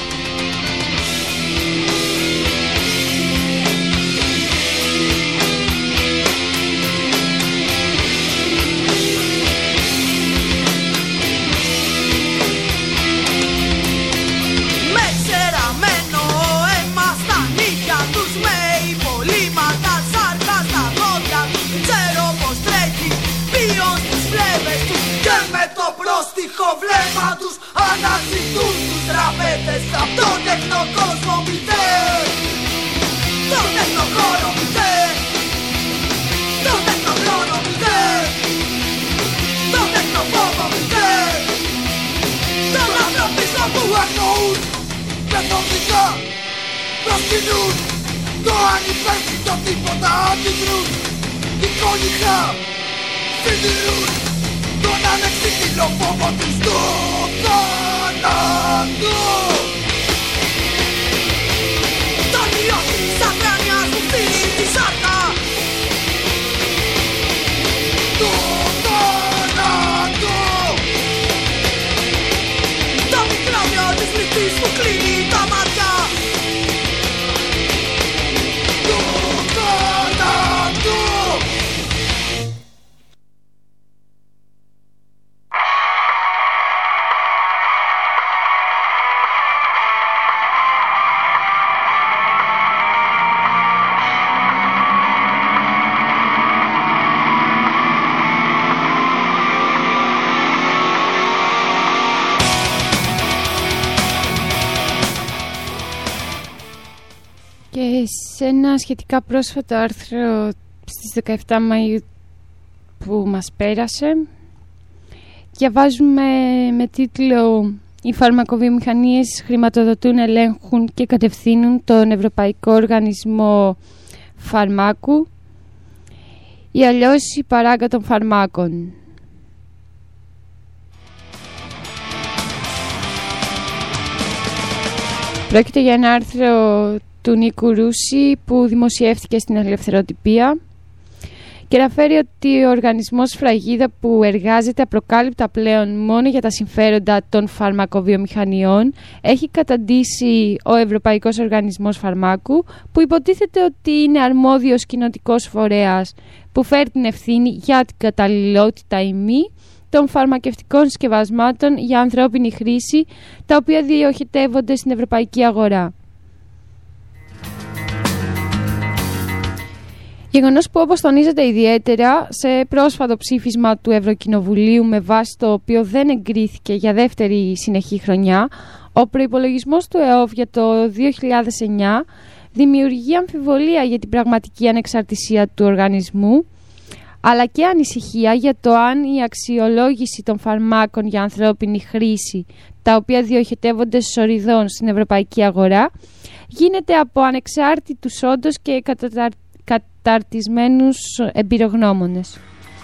Με ξεραμένο αίμα στα νύχια τους, με υπολείμματα σάρκα στα δόντια τους. Ξέρω πως τρέχει πίον στις φλέβες τους και με το πρόστιχο βλέμμα τους αναζητούν τους τραπέτες απ' τον τεχνοκόσμο μητέρ. Το τεχνοχώρο μητέρ. Το τεχνοχώρο μητέρ. Το τεχνοφόβο μητέρ. Τον ανθρωπισμό που αγνοούν, μεθοδικά προσκυνούν. Το αν υπάρχει το τίποτα αντιδρούν. Εικονικά συντηρούν τον ανεξίτηλο φόβο τους στο θάνατο. Το λιώθει της αδράνειας που φτύνει τη σάρκα. Το θάνατο. Το μικρόβιο της μυθής που κλείνει τα μάτια. Το θάνατο. Και σε ένα σχετικά πρόσφατο άρθρο στις δεκαεπτά Μαΐου που μας πέρασε, διαβάζουμε με τίτλο «Οι φαρμακοβιομηχανίες χρηματοδοτούν, ελέγχουν και κατευθύνουν τον Ευρωπαϊκό Οργανισμό Φαρμάκου ή αλλιώς η παράγκα των φαρμάκων». Πρόκειται για ένα άρθρο του Νίκου Ρούση που δημοσιεύτηκε στην Ελευθεροτυπία και αναφέρει ότι ο οργανισμός Φραγίδα, που εργάζεται απροκάλυπτα πλέον μόνο για τα συμφέροντα των φαρμακοβιομηχανιών, έχει καταντήσει ο Ευρωπαϊκός Οργανισμός Φαρμάκου, που υποτίθεται ότι είναι αρμόδιος κοινοτικός φορέας που φέρει την ευθύνη για την καταλληλότητα ή μη των φαρμακευτικών συσκευασμάτων για ανθρώπινη χρήση, τα οποία διοχετεύονται στην ευρωπαϊκή αγορά. Γεγονός που, όπως τονίζεται ιδιαίτερα σε πρόσφατο ψήφισμα του Ευρωκοινοβουλίου, με βάση το οποίο δεν εγκρίθηκε για δεύτερη συνεχή χρονιά, ο προϋπολογισμός του ΕΟΦ για το δύο χιλιάδες εννιά δημιουργεί αμφιβολία για την πραγματική ανεξαρτησία του οργανισμού, αλλά και ανησυχία για το αν η αξιολόγηση των φαρμάκων για ανθρώπινη χρήση, τα οποία διοχετεύονται σοριδών στην ευρωπαϊκή αγορά, γίνεται από ανεξάρτητους όντως και καταταρτισμένους καταρτισμένους εμπειρογνώμονες.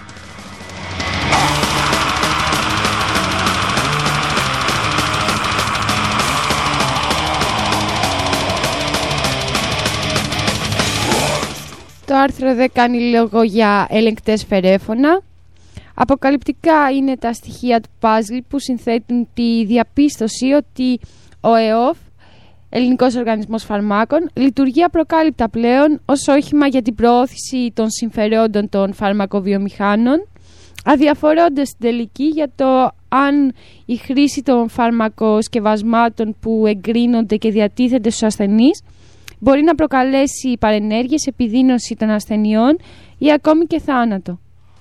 Το άρθρο δεν κάνει λόγο για ελεγκτές φερέφωνα. Αποκαλυπτικά είναι τα στοιχεία του παζλ που συνθέτουν τη διαπίστωση ότι ο ΕΟΦ, Ελληνικός Οργανισμός Φαρμάκων, λειτουργεί απροκάλυπτα πλέον ως όχημα για την προώθηση των συμφερόντων των φαρμακοβιομηχάνων, αδιαφορώντας στην τελική για το αν η χρήση των φαρμακοσκευασμάτων που εγκρίνονται και διατίθενται στους ασθενείς μπορεί να προκαλέσει παρενέργειες, επιδείνωση των ασθενειών ή ακόμη και θάνατο.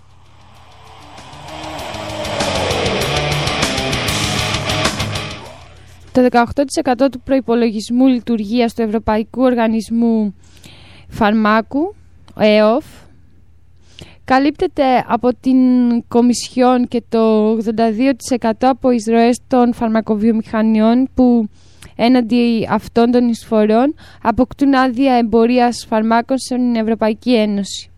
Το δεκαοκτώ τοις εκατό του προϋπολογισμού λειτουργίας του Ευρωπαϊκού Οργανισμού Φαρμάκου, ΕΟΦ, καλύπτεται από την Κομισιόν και το ογδόντα δύο τοις εκατό από εισρωές των φαρμακοβιομηχανιών που έναντι αυτών των εισφορών αποκτούν άδεια εμπορίας φαρμάκων στην Ευρωπαϊκή Ένωση.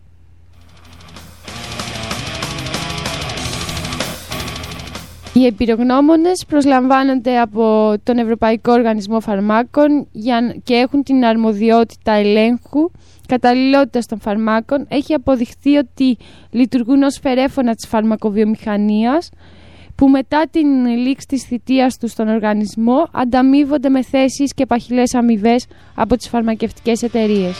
Οι εμπειρογνώμονες προσλαμβάνονται από τον Ευρωπαϊκό Οργανισμό Φαρμάκων και έχουν την αρμοδιότητα ελέγχου καταλληλότητας των φαρμάκων. Έχει αποδειχθεί ότι λειτουργούν ως φερέφωνα της φαρμακοβιομηχανίας, που μετά την λήξη της θητείας τους στον οργανισμό ανταμείβονται με θέσεις και παχυλές αμοιβές από τις φαρμακευτικές εταιρείες.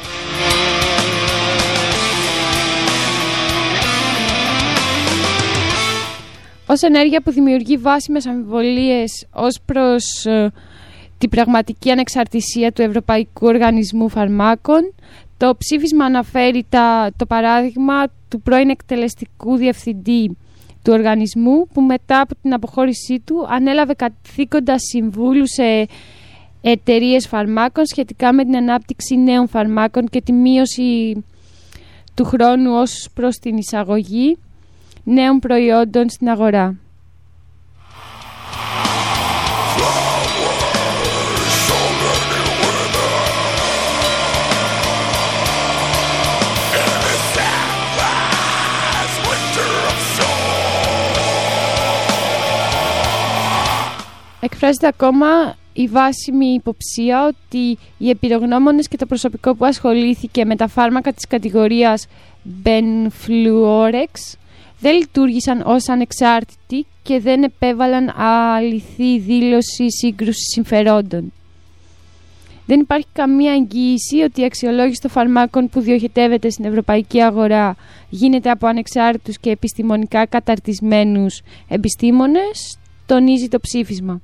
Ως ενέργεια που δημιουργεί βάσιμες αμφιβολίες ως προς ε, την πραγματική ανεξαρτησία του Ευρωπαϊκού Οργανισμού Φαρμάκων, το ψήφισμα αναφέρει τα, το παράδειγμα του πρώην εκτελεστικού διευθυντή του οργανισμού, που μετά από την αποχώρησή του ανέλαβε καθήκοντα συμβούλου σε εταιρείες φαρμάκων σχετικά με την ανάπτυξη νέων φαρμάκων και τη μείωση του χρόνου ως προς την εισαγωγή νέων προϊόντων στην αγορά. Εκφράζεται ακόμα η βάσιμη υποψία ότι οι εμπειρογνώμονες και το προσωπικό που ασχολήθηκε με τα φάρμακα της κατηγορίας Benfluorex δεν λειτουργήσαν ως ανεξάρτητοι και δεν επέβαλαν αληθή δήλωση σύγκρουσης συμφερόντων. Δεν υπάρχει καμία εγγύηση ότι η αξιολόγηση των φαρμάκων που διοχετεύεται στην ευρωπαϊκή αγορά γίνεται από ανεξάρτητους και επιστημονικά καταρτισμένους επιστήμονες, τονίζει το ψήφισμα.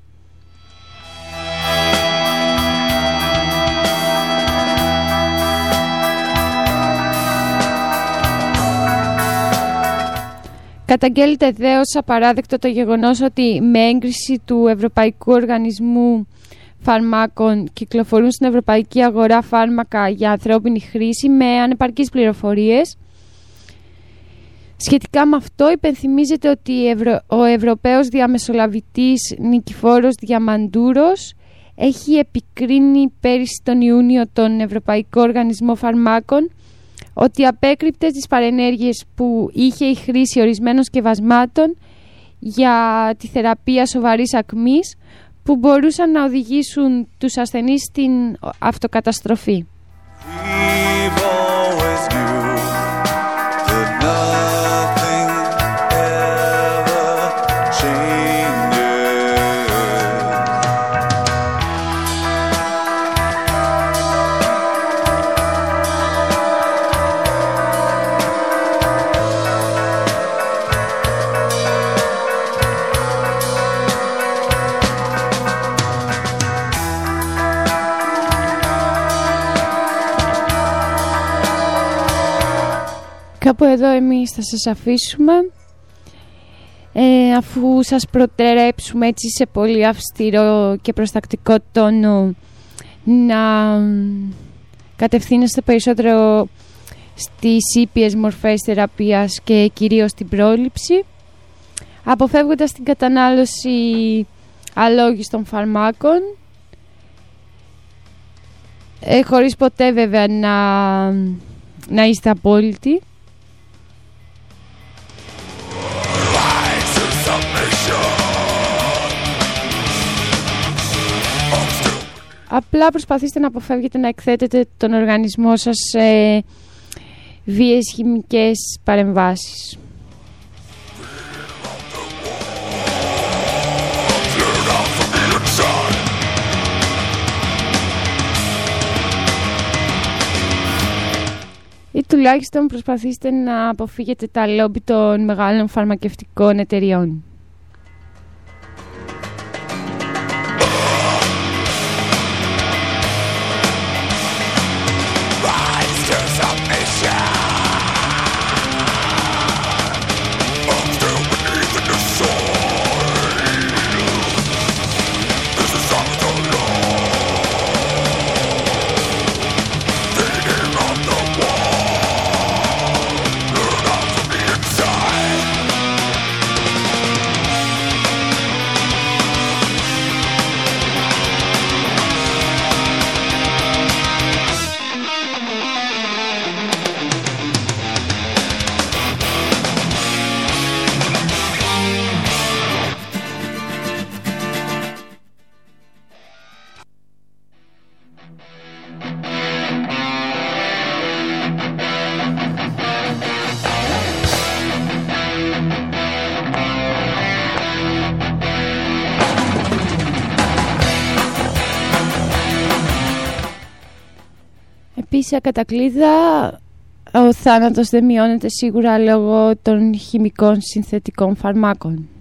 Καταγγέλλεται δέος απαράδεκτο το γεγονός ότι με έγκριση του Ευρωπαϊκού Οργανισμού Φαρμάκων κυκλοφορούν στην ευρωπαϊκή αγορά φάρμακα για ανθρώπινη χρήση με ανεπαρκείς πληροφορίες. Σχετικά με αυτό υπενθυμίζεται ότι ο Ευρωπαίος διαμεσολαβητής Νικηφόρος Διαμαντούρος έχει επικρίνει πέρυσι τον Ιούνιο τον Ευρωπαϊκό Οργανισμό Φαρμάκων ότι απέκρυπτε τις παρενέργειες που είχε η χρήση ορισμένων σκευασμάτων για τη θεραπεία σοβαρής ακμής που μπορούσαν να οδηγήσουν τους ασθενείς στην αυτοκαταστροφή. Κάπου εδώ εμείς θα σας αφήσουμε, ε, αφού σας προτρέψουμε έτσι σε πολύ αυστηρό και προστακτικό τόνο να κατευθύνεστε περισσότερο στις ήπιες μορφές θεραπείας και κυρίως την πρόληψη, αποφεύγοντας την κατανάλωση αλόγιστων φαρμάκων, ε, χωρίς ποτέ βέβαια να, να είστε απόλυτοι. Απλά προσπαθήστε να αποφεύγετε να εκθέτετε τον οργανισμό σας σε βίαιες χημικές παρεμβάσεις. Ή τουλάχιστον προσπαθήστε να αποφύγετε τα λόμπι των μεγάλων φαρμακευτικών εταιριών. πει σε κατακλείδα, ο θάνατος δεν μειώνεται σίγουρα λόγω των χημικών συνθετικών φαρμάκων.